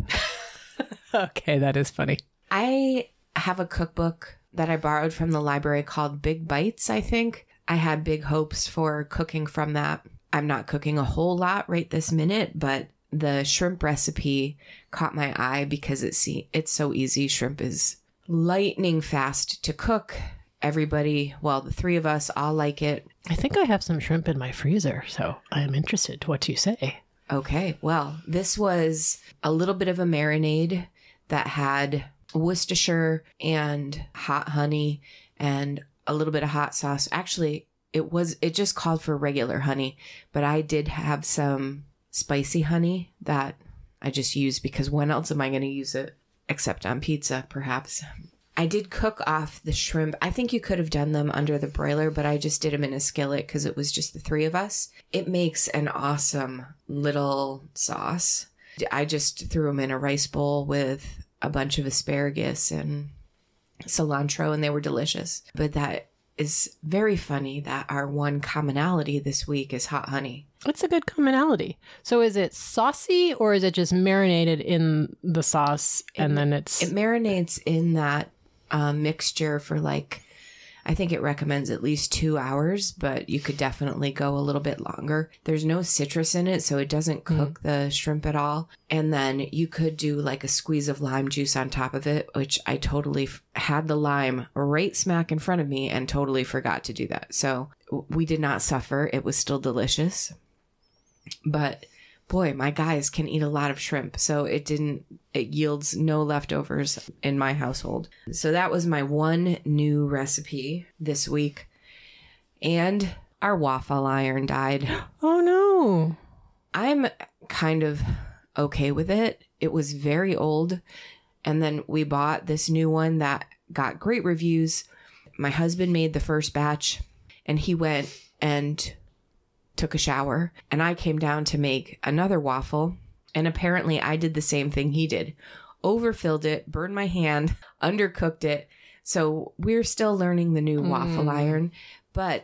Okay, that is funny. I have a cookbook that I borrowed from the library called Big Bites, I think. I had big hopes for cooking from that. I'm not cooking a whole lot right this minute, but the shrimp recipe caught my eye because it's, it's so easy. Shrimp is lightning fast to cook. Everybody, well, the three of us all like it. I think I have some shrimp in my freezer, so I am interested to what you say. Okay, well, this was a little bit of a marinade that had Worcestershire and hot honey and a little bit of hot sauce. Actually, it was it just called for regular honey, but I did have some spicy honey that I just used because when else am I going to use it except on pizza, perhaps? I did cook off the shrimp. I think you could have done them under the broiler, but I just did them in a skillet because it was just the three of us. It makes an awesome little sauce. I just threw them in a rice bowl with a bunch of asparagus and cilantro, and they were delicious. But that is very funny that our one commonality this week is hot honey. It's a good commonality. So is it saucy or is it just marinated in the sauce and it, then it's... It marinates in that um, mixture for like, I think it recommends at least two hours, but you could definitely go a little bit longer. There's no citrus in it, so it doesn't cook mm. the shrimp at all. And then you could do like a squeeze of lime juice on top of it, which I totally f- had the lime right smack in front of me and totally forgot to do that. So we did not suffer. It was still delicious. But boy, my guys can eat a lot of shrimp. So it didn't, it yields no leftovers in my household. So that was my one new recipe this week. And our waffle iron died. Oh no. I'm kind of okay with it. It was very old. And then we bought this new one that got great reviews. My husband made the first batch and he went and took a shower, and I came down to make another waffle, and apparently I did the same thing he did. Overfilled it, burned my hand, undercooked it. So we're still learning the new mm. waffle iron, but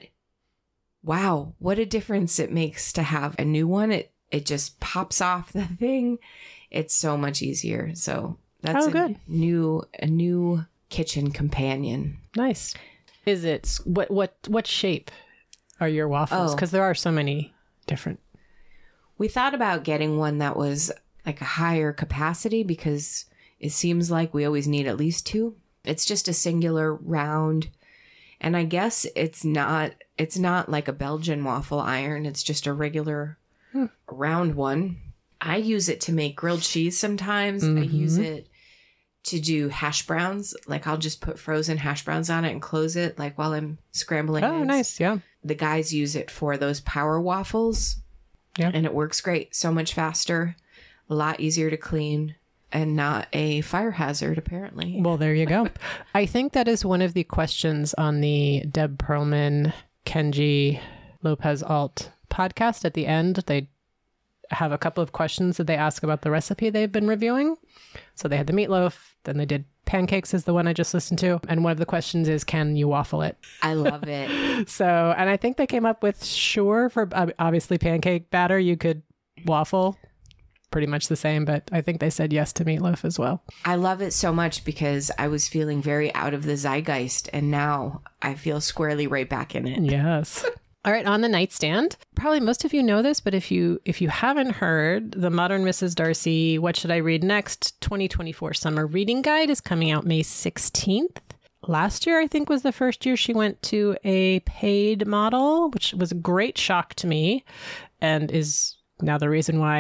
wow, what a difference it makes to have a new one. It it just pops off the thing. It's so much easier. So that's oh, a good. new a new kitchen companion. Nice. Is it what what what shape are your waffles? Because oh. there are so many different. We thought about getting one that was like a higher capacity because it seems like we always need at least two. It's just a singular round. And I guess it's not it's not like a Belgian waffle iron. It's just a regular hmm. round one. I use it to make grilled cheese sometimes. Mm-hmm. I use it to do hash browns. Like I'll just put frozen hash browns on it and close it like while I'm scrambling Oh, eggs. nice. Yeah. The guys use it for those power waffles. Yeah. And it works great. So much faster, a lot easier to clean, and not a fire hazard, apparently. Well, there you go. I think that is one of the questions on the Deb Perlman, Kenji Lopez Alt podcast. At the end, they have a couple of questions that they ask about the recipe they've been reviewing. So they had the meatloaf, then they did Pancakes is the one I just listened to. And one of the questions is, can you waffle it? I love it. So, and I think they came up with, sure, for obviously pancake batter, you could waffle. Pretty much the same, but I think they said yes to meatloaf as well. I love it so much because I was feeling very out of the zeitgeist, and now I feel squarely right back in it. Yes. All right, on the nightstand. Probably most of you know this, but if you if you haven't heard, the Modern Missus Darcy, What Should I Read Next? twenty twenty-four Summer Reading Guide is coming out May sixteenth. Last year, I think, was the first year she went to a paid model, which was a great shock to me and is now the reason why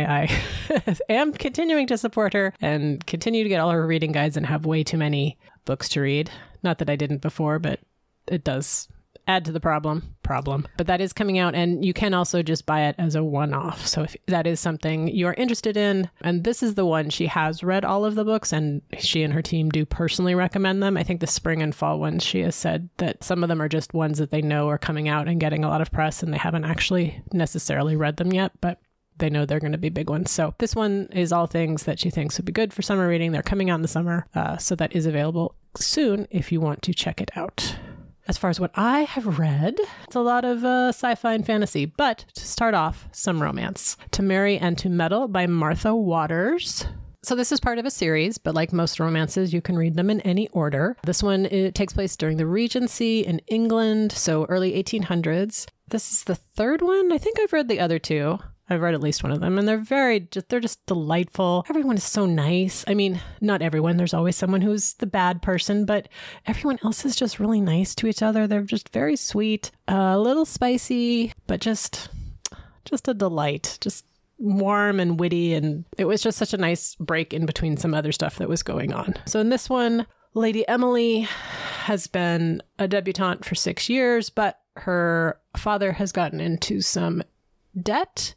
I am continuing to support her and continue to get all her reading guides and have way too many books to read. Not that I didn't before, but it does add to the problem. Problem. But that is coming out, and you can also just buy it as a one-off. So if that is something you're interested in, and this is the one, she has read all of the books, and she and her team do personally recommend them. I think the spring and fall ones, she has said that some of them are just ones that they know are coming out and getting a lot of press, and they haven't actually necessarily read them yet, but they know they're going to be big ones. So this one is all things that she thinks would be good for summer reading. They're coming out in the summer. Uh, so that is available soon if you want to check it out. As far as what I have read, it's a lot of uh, sci-fi and fantasy. But to start off, some romance. To Marry and to Meddle by Martha Waters. So this is part of a series, but like most romances, you can read them in any order. This one, it takes place during the Regency in England, so early eighteen hundreds. This is the third one. I think I've read the other two. I've read at least one of them, and they're very, just, they're just delightful. Everyone is so nice. I mean, not everyone. There's always someone who's the bad person, but everyone else is just really nice to each other. They're just very sweet, uh, a little spicy, but just, just a delight. Just warm and witty, and it was just such a nice break in between some other stuff that was going on. So in this one, Lady Emily has been a debutante for six years, but her father has gotten into some debt,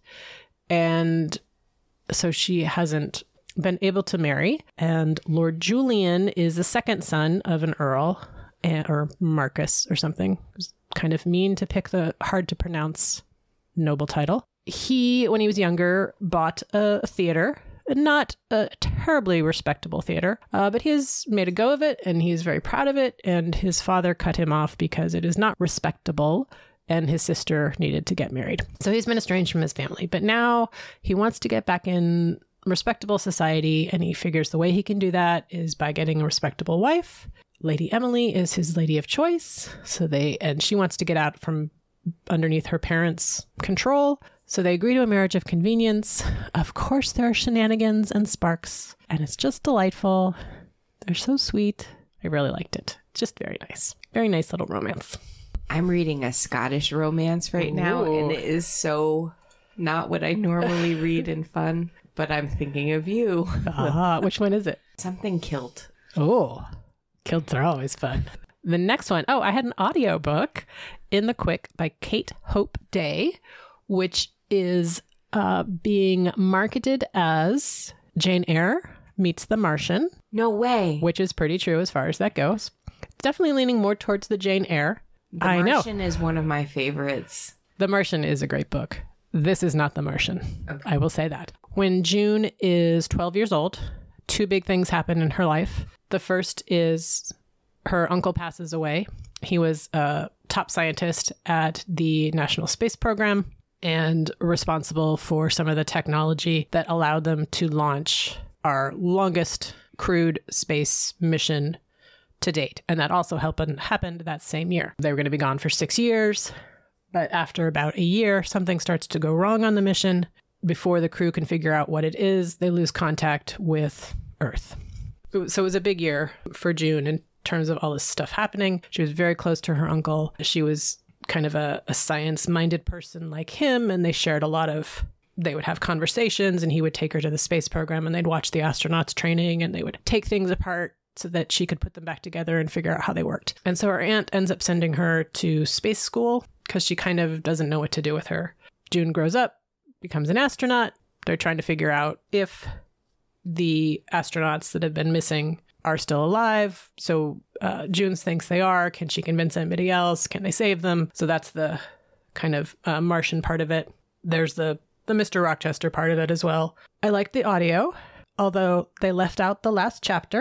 and so she hasn't been able to marry. And Lord Julian is the second son of an earl, or Marcus or something. It's kind of mean to pick the hard to pronounce noble title. He, when he was younger, bought a theater. Not a terribly respectable theater, uh, but he has made a go of it, and he's very proud of it. And his father cut him off because it is not respectable, and his sister needed to get married. So he's been estranged from his family, but now he wants to get back in respectable society, and he figures the way he can do that is by getting a respectable wife. Lady Emily is his lady of choice, so they and she wants to get out from underneath her parents' control. So they agree to a marriage of convenience. Of course, there are shenanigans and sparks, and it's just delightful. They're so sweet. I really liked it. Just very nice. Very nice little romance. I'm reading a Scottish romance right now, Ooh. and it is so not what I normally read in fun, but I'm thinking of you. Ah, which one is it? Something Kilt. Oh, kilts are always fun. The next one, oh, I had an audiobook, In the Quick by Kate Hope Day, which is uh, being marketed as Jane Eyre meets The Martian. No way. Which is pretty true as far as that goes. Definitely leaning more towards the Jane Eyre. The I Martian know. is one of my favorites. The Martian is a great book. This is not The Martian. Okay. I will say that. When June is twelve years old, two big things happen in her life. The first is her uncle passes away. He was a top scientist at the National Space Program and responsible for some of the technology that allowed them to launch our longest crewed space mission to date. And that also happened, happened that same year. They were going to be gone for six years. But after about a year, something starts to go wrong on the mission. Before the crew can figure out what it is, they lose contact with Earth. So it was a big year for June in terms of all this stuff happening. She was very close to her uncle. She was kind of a, a science-minded person like him, and they shared a lot of, they would have conversations, and he would take her to the space program, and they'd watch the astronauts training, and they would take things apart so that she could put them back together and figure out how they worked. And so her aunt ends up sending her to space school because she kind of doesn't know what to do with her. June grows up, becomes an astronaut. They're trying to figure out if the astronauts that have been missing are still alive. So uh, June thinks they are. Can she convince anybody else? Can they save them? So that's the kind of uh, Martian part of it. There's the, the Mister Rochester part of it as well. I liked the audio, although they left out the last chapter.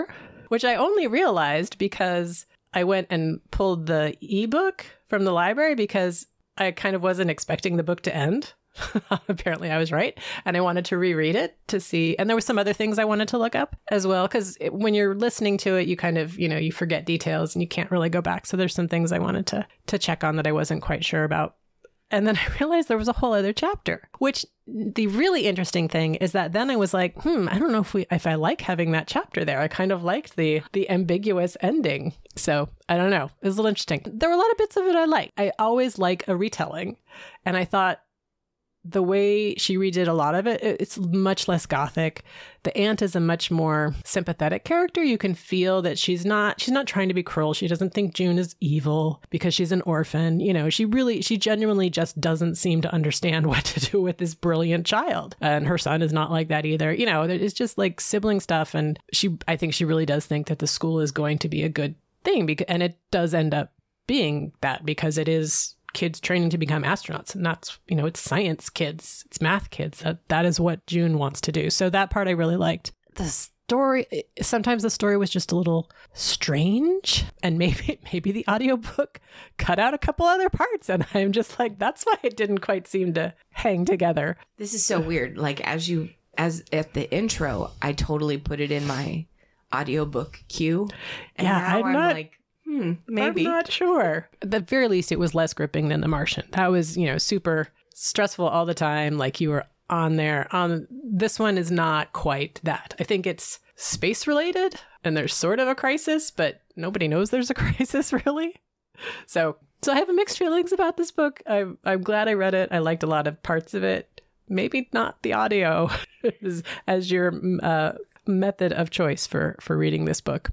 which I only realized because I went and pulled the ebook from the library because I kind of wasn't expecting the book to end. Apparently I was right. And I wanted to reread it to see. And there were some other things I wanted to look up as well. Because when you're listening to it, you kind of, you know, you forget details and you can't really go back. So there's some things I wanted to to check on that I wasn't quite sure about. And then I realized there was a whole other chapter, which the really interesting thing is that then I was like, hmm, I don't know if we if I like having that chapter there. I kind of liked the the ambiguous ending. So I don't know. It was a little interesting. There were a lot of bits of it I liked. I always like a retelling. And I thought, the way she redid a lot of it, it's much less gothic. The aunt is a much more sympathetic character. You can feel that she's not she's not trying to be cruel. She doesn't think June is evil because she's an orphan. You know, she really, she genuinely just doesn't seem to understand what to do with this brilliant child. And her son is not like that either. You know, it's just like sibling stuff. And she, I think she really does think that the school is going to be a good thing. Because, and it does end up being that because it is kids training to become astronauts. And that's, you know, it's science kids, it's math kids. That, that is what June wants to do. So that part I really liked. The story, sometimes the story was just a little strange. And maybe, maybe the audiobook cut out a couple other parts. And I'm just like, that's why it didn't quite seem to hang together. This is so weird. Like as you, as at the intro, I totally put it in my audiobook queue. And yeah, now I'm, I'm not, like, Hmm, maybe. I'm not sure. At the very least, it was less gripping than The Martian. That was, you know, super stressful all the time. Like you were on there. Um, this one is not quite that. I think it's space related and there's sort of a crisis, but nobody knows there's a crisis really. So, so I have mixed feelings about this book. I'm, I'm glad I read it. I liked a lot of parts of it. Maybe not the audio as, as your uh, method of choice for, for reading this book.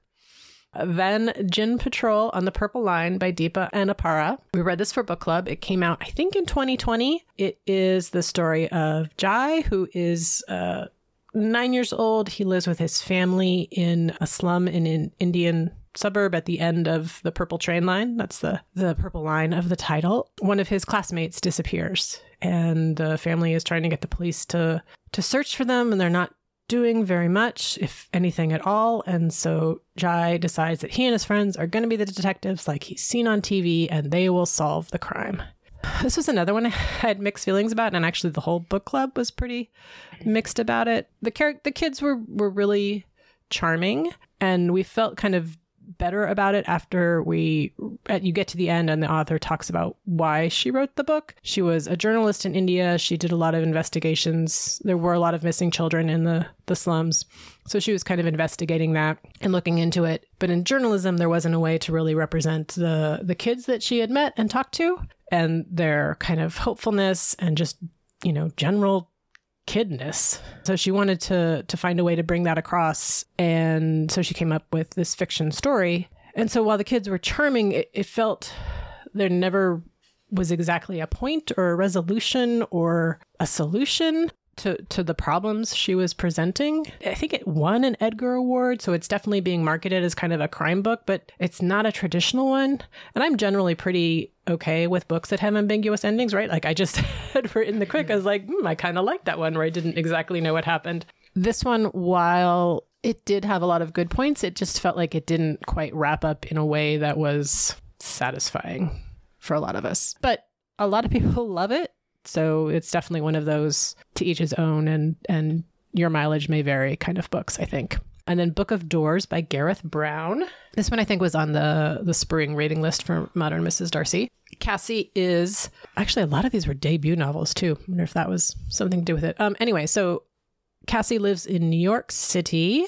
Then Djinn Patrol on the Purple Line by Deepa Anapara. We read this for book club. It came out, I think, in twenty twenty. It is the story of Jai, who is uh, nine years old. He lives with his family in a slum in an Indian suburb at the end of the Purple Train Line. That's the, the purple line of the title. One of his classmates disappears, and the family is trying to get the police to, to search for them, and they're not doing very much, if anything at all. And so Jai decides that he and his friends are going to be the detectives like he's seen on T V, and they will solve the crime. This was another one I had mixed feelings about, and actually the whole book club was pretty mixed about it. The char- the kids were, were really charming, and we felt kind of better about it after we you get to the end and the author talks about why she wrote the book. She was a journalist in India. She did a lot of investigations. There were a lot of missing children in the the slums, so she was kind of investigating that and looking into it. But in journalism, there wasn't a way to really represent the the kids that she had met and talked to, and their kind of hopefulness and just, you know, general kidness. So she wanted to to find a way to bring that across. And so she came up with this fiction story. And so while the kids were charming, it, it felt there never was exactly a point or a resolution or a solution to, to the problems she was presenting. I think it won an Edgar Award, so it's definitely being marketed as kind of a crime book, but it's not a traditional one. And I'm generally pretty okay with books that have ambiguous endings, right? Like I just had written the quick, I was like, hmm, I kind of like that one where I didn't exactly know what happened. This one, while it did have a lot of good points, it just felt like it didn't quite wrap up in a way that was satisfying for a lot of us. But a lot of people love it. So it's definitely one of those to each his own, and and your mileage may vary kind of books, I think. And then Book of Doors by Gareth Brown. This one I think was on the, the spring rating list for Modern Missus Darcy. Cassie is, actually a lot of these were debut novels too. I wonder if that was something to do with it. Um. Anyway, so Cassie lives in New York City.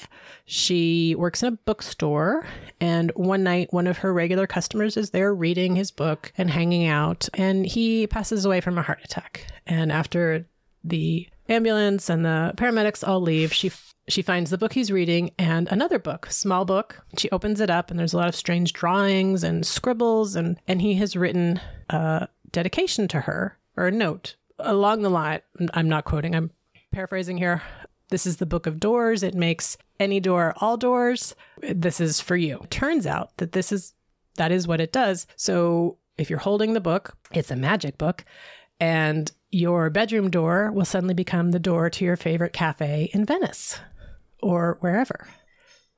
She works in a bookstore, and one night one of her regular customers is there reading his book and hanging out, and he passes away from a heart attack. And after the ambulance and the paramedics all leave, she she finds the book he's reading and another book, small book. She opens it up, and there's a lot of strange drawings and scribbles, and and he has written a dedication to her, or a note along the line. I'm not quoting, I'm paraphrasing here. This is the Book of Doors. It makes any door all doors. This is for you. It turns out that this is, that is what it does. So if you're holding the book, it's a magic book, and your bedroom door will suddenly become the door to your favorite cafe in Venice or wherever.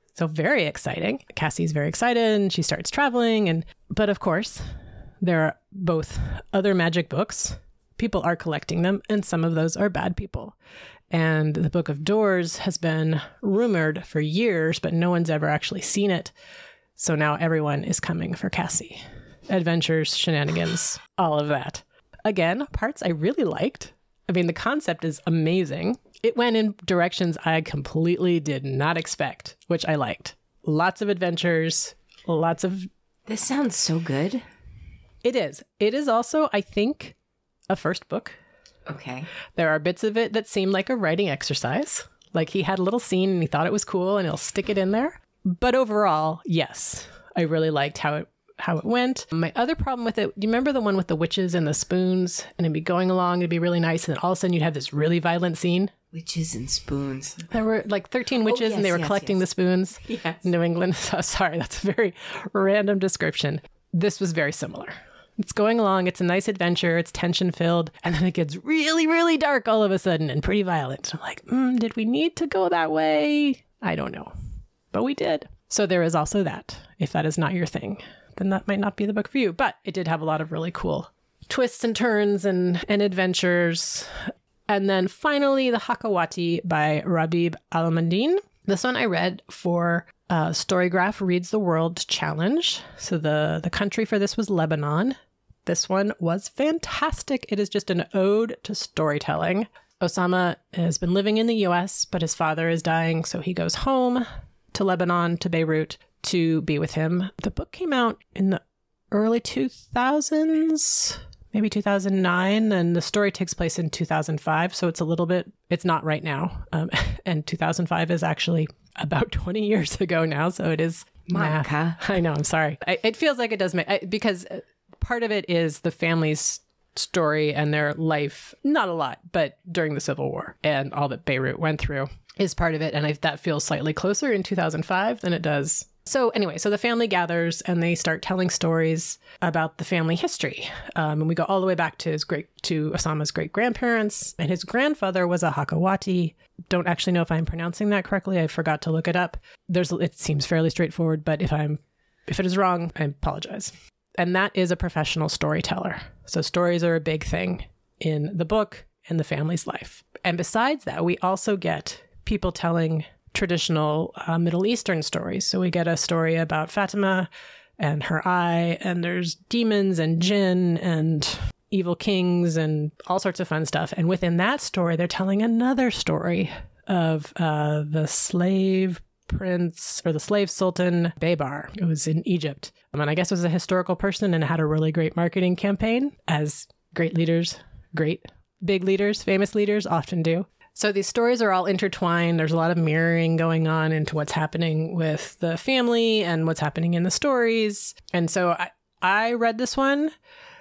So very exciting. Cassie's very excited and she starts traveling. And but of course, there are both other magic books. People are collecting them, and some of those are bad people. And the Book of Doors has been rumored for years, but no one's ever actually seen it. So now everyone is coming for Cassie. Adventures, shenanigans, all of that. Again, parts I really liked. I mean, the concept is amazing. It went in directions I completely did not expect, which I liked. Lots of adventures, lots of... This sounds so good. It is. It is also, I think, a first book. Okay. There are bits of it that seem like a writing exercise. Like he had a little scene and he thought it was cool and he'll stick it in there. But overall, yes, I really liked how it how it went. My other problem with it, do you remember the one with the witches and the spoons? And it'd be going along, it'd be really nice. And then all of a sudden you'd have this really violent scene. Witches and spoons. There were like thirteen witches oh, yes, and they were yes, collecting yes. the spoons yes. in New England. So, sorry, that's a very random description. This was very similar. It's going along. It's a nice adventure. It's tension filled. And then it gets really, really dark all of a sudden and pretty violent. I'm like, mm, did we need to go that way? I don't know. But we did. So there is also that. If that is not your thing, then that might not be the book for you. But it did have a lot of really cool twists and turns and, and adventures. And then finally, The Hakawati by Rabib Al-Madin. This one I read for uh, Storygraph Reads the World Challenge. So the, the country for this was Lebanon. This one was fantastic. It is just an ode to storytelling. Osama has been living in the U S, but his father is dying, so he goes home to Lebanon, to Beirut, to be with him. The book came out in the early two thousands, maybe two thousand nine, and the story takes place in two thousand five, so it's a little bit, it's not right now. Um, and two thousand five is actually about twenty years ago now, so it is Monica. Math. I know, I'm sorry. I, it feels like it does make, I, because part of it is the family's story and their life, not a lot, but during the Civil War and all that Beirut went through is part of it. And I, that feels slightly closer in two thousand five than it does. So anyway, so the family gathers and they start telling stories about the family history. Um, and we go all the way back to his great, to Osama's great grandparents, and his grandfather was a Hakawati. Don't actually know if I'm pronouncing that correctly. I forgot to look it up. There's, it seems fairly straightforward, but if I'm, if it is wrong, I apologize. And that is a professional storyteller. So stories are a big thing in the book and the family's life. And besides that, we also get people telling traditional uh, Middle Eastern stories. So we get a story about Fatima and her eye, and there's demons and jinn and evil kings and all sorts of fun stuff. And within that story, they're telling another story of uh, the slave prince or the slave sultan Baybar. It was in Egypt. Um, and I guess it was a historical person and had a really great marketing campaign, as great leaders, great big leaders, famous leaders often do. So these stories are all intertwined. There's a lot of mirroring going on into what's happening with the family and what's happening in the stories. And so I, I read this one.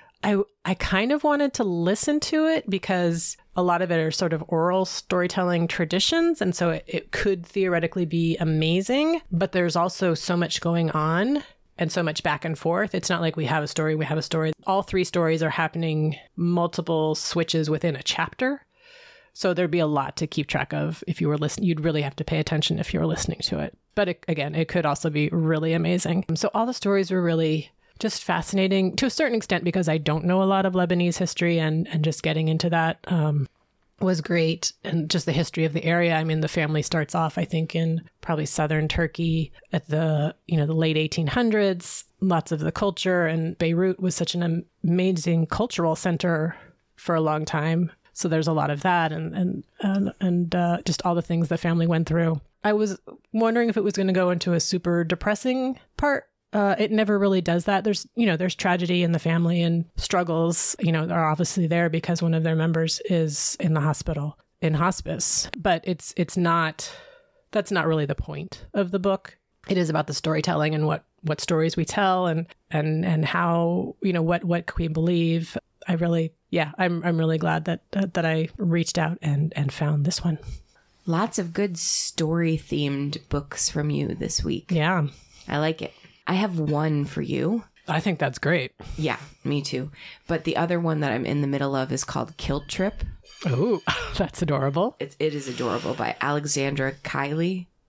I I kind of wanted to listen to it because a lot of it are sort of oral storytelling traditions. And so it, it could theoretically be amazing, but there's also so much going on and so much back and forth. It's not like we have a story, we have a story. All three stories are happening multiple switches within a chapter. So there'd be a lot to keep track of if you were listening. You'd really have to pay attention if you were listening to it. But it, again, it could also be really amazing. So all the stories were really just fascinating to a certain extent because I don't know a lot of Lebanese history, and, and just getting into that um, was great. And just the history of the area. I mean, the family starts off, I think, in probably southern Turkey at the, you know, the late eighteen hundreds, lots of the culture. And Beirut was such an amazing cultural center for a long time. So there's a lot of that and and and, and uh, just all the things the family went through. I was wondering if it was going to go into a super depressing part. Uh, it never really does that. There's, you know, there's tragedy in the family and struggles, you know, are obviously there because one of their members is in the hospital, in hospice. But it's it's not, that's not really the point of the book. It is about the storytelling and what, what stories we tell and and and how, you know, what what can we believe. I really, yeah, I'm I'm really glad that uh, that I reached out and, and found this one. Lots of good story-themed books from you this week. Yeah. I like it. I have one for you. I think that's great. Yeah, me too. But the other one that I'm in the middle of is called Kilt Trip. Oh, that's adorable. It, it is adorable, by Alexandra Kiley.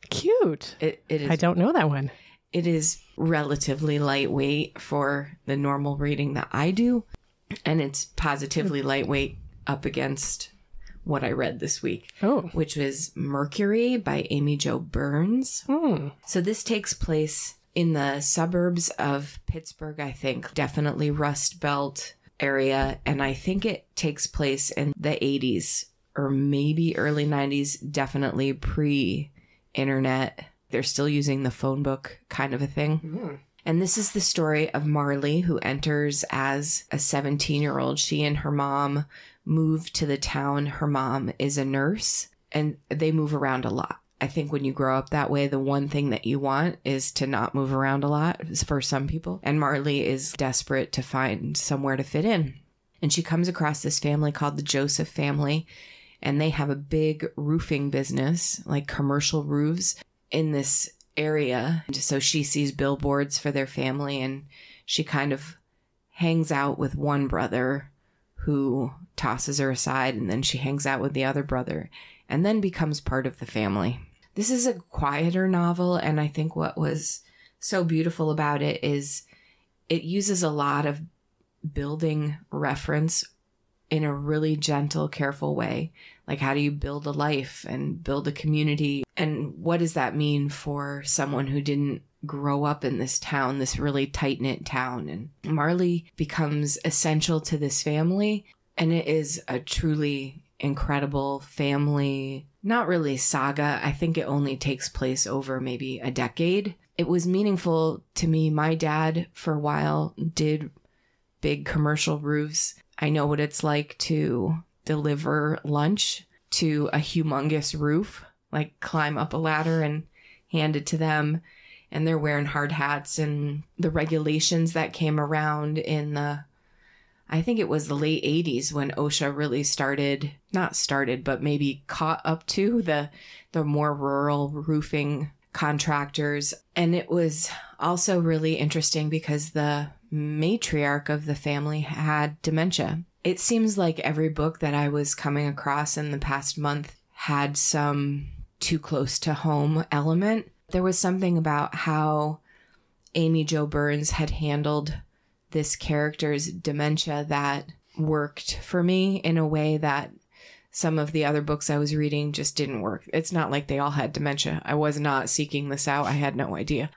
Cute. It, it is. I don't know that one. It is relatively lightweight for the normal reading that I do. And it's positively lightweight up against what I read this week, Oh. which was Mercury by Amy Jo Burns. Hmm. So this takes place in the suburbs of Pittsburgh, I think, definitely Rust Belt area. And I think it takes place in the eighties or maybe early nineties, definitely pre-internet. They're still using the phone book kind of a thing. Mm. And this is the story of Marley, who enters as a seventeen-year-old. She and her mom move to the town. Her mom is a nurse, and they move around a lot. I think when you grow up that way, the one thing that you want is to not move around a lot for some people. And Marley is desperate to find somewhere to fit in. And she comes across this family called the Joseph family, and they have a big roofing business, like commercial roofs in this area. So she sees billboards for their family, and she kind of hangs out with one brother who tosses her aside, and then she hangs out with the other brother and then becomes part of the family. This is a quieter novel, and I think what was so beautiful about it is it uses a lot of building reference in a really gentle, careful way. Like, how do you build a life and build a community? And what does that mean for someone who didn't grow up in this town, this really tight-knit town? And Marley becomes essential to this family, and it is a truly incredible family, not really saga. I think it only takes place over maybe a decade. It was meaningful to me. My dad, for a while, did big commercial roofs. I know what it's like to deliver lunch to a humongous roof, like climb up a ladder and hand it to them. And they're wearing hard hats, and the regulations that came around in the, I think it was the late eighties when OSHA really started, not started, but maybe caught up to the, the more rural roofing contractors. And it was also really interesting because the matriarch of the family had dementia. It seems like every book that I was coming across in the past month had some too close to home element. There was something about how Amy Jo Burns had handled this character's dementia that worked for me in a way that some of the other books I was reading just didn't work. It's not like they all had dementia. I was not seeking this out. I had no idea.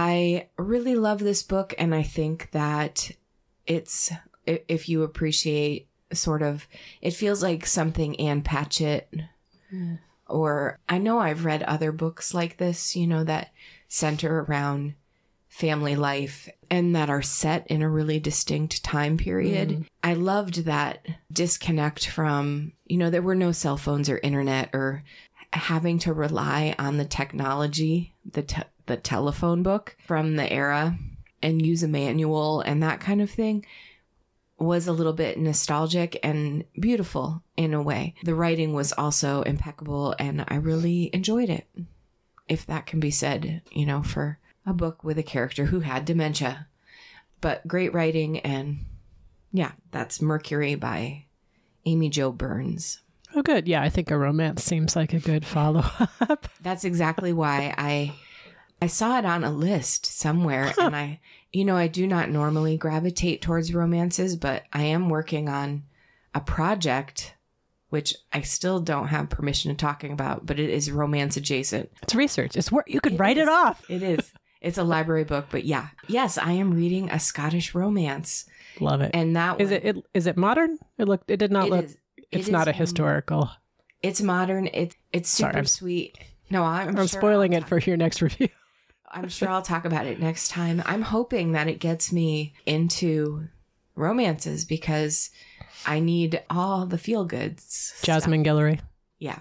I really love this book, and I think that it's, if you appreciate sort of, it feels like something Ann Patchett, mm. or I know I've read other books like this, you know, that center around family life and that are set in a really distinct time period. Mm. I loved that disconnect from, you know, there were no cell phones or internet or having to rely on the technology, the te- the telephone book from the era and use a manual and that kind of thing was a little bit nostalgic and beautiful in a way. The writing was also impeccable, and I really enjoyed it, if that can be said, you know, for a book with a character who had dementia. But great writing, and yeah, that's Mercury by Amy Jo Burns. Oh, good. Yeah, I think a romance seems like a good follow-up. That's exactly why I I saw it on a list somewhere, and I, you know, I do not normally gravitate towards romances, but I am working on a project, which I still don't have permission to talking about, but it is romance adjacent. It's research. It's work. You could it write is. it off. It is. It's a library book, but yeah. Yes, I am reading a Scottish romance. Love it. And that is one, it, it is it modern? It looked it did not it look is, it's it not is, a historical. It's modern. It, it's super Sorry, I'm, sweet. No, I'm, I'm sure spoiling I'll it for your next review. I'm sure I'll talk about it next time. I'm hoping that it gets me into romances because I need all the feel goods. Jasmine stuff. Guillory. Yeah.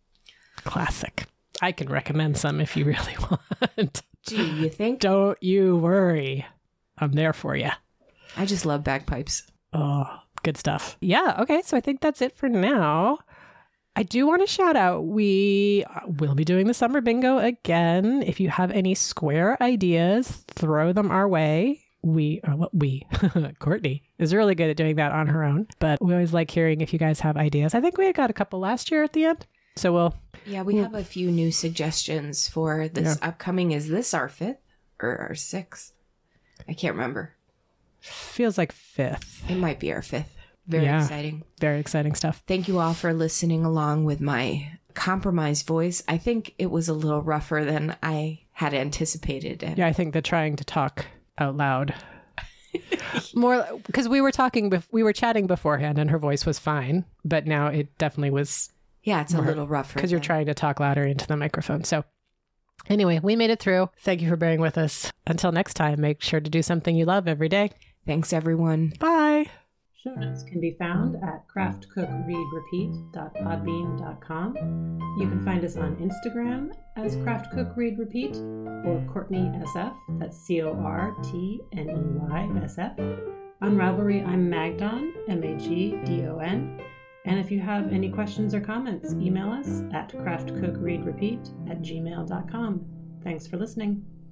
Classic. I can recommend some if you really want. Gee, you think? Don't you worry. I'm there for you. I just love bagpipes. Oh, good stuff. Yeah. Okay. So I think that's it for now. I do want to shout out, we will be doing the summer bingo again. If you have any square ideas, throw them our way. We, or what we, Courtney is really good at doing that on her own, but we always like hearing if you guys have ideas. I think we had got a couple last year at the end. So we'll... Yeah, we have a few new suggestions for this yeah. upcoming. Is this our fifth or our sixth? I can't remember. Feels like fifth. It might be our fifth. Very yeah, exciting. Very exciting stuff. Thank you all for listening along with my compromised voice. I think it was a little rougher than I had anticipated. Yeah, I think that trying to talk out loud more, because we were talking, bef- we were chatting beforehand and her voice was fine, but now it definitely was. Yeah, it's more, a little rougher. Because you're trying to talk louder into the microphone. So anyway, we made it through. Thank you for bearing with us. Until next time, make sure to do something you love every day. Thanks, everyone. Bye. Show notes can be found at craft cook read repeat dot podbean dot com. You can find us on Instagram as Craft Cook Read Repeat or Courtney S F. That's C O R T N E Y S F. On Ravelry, I'm Magdon, M A G D O N. And if you have any questions or comments, email us at craft cook read repeat at gmail dot com. Thanks for listening.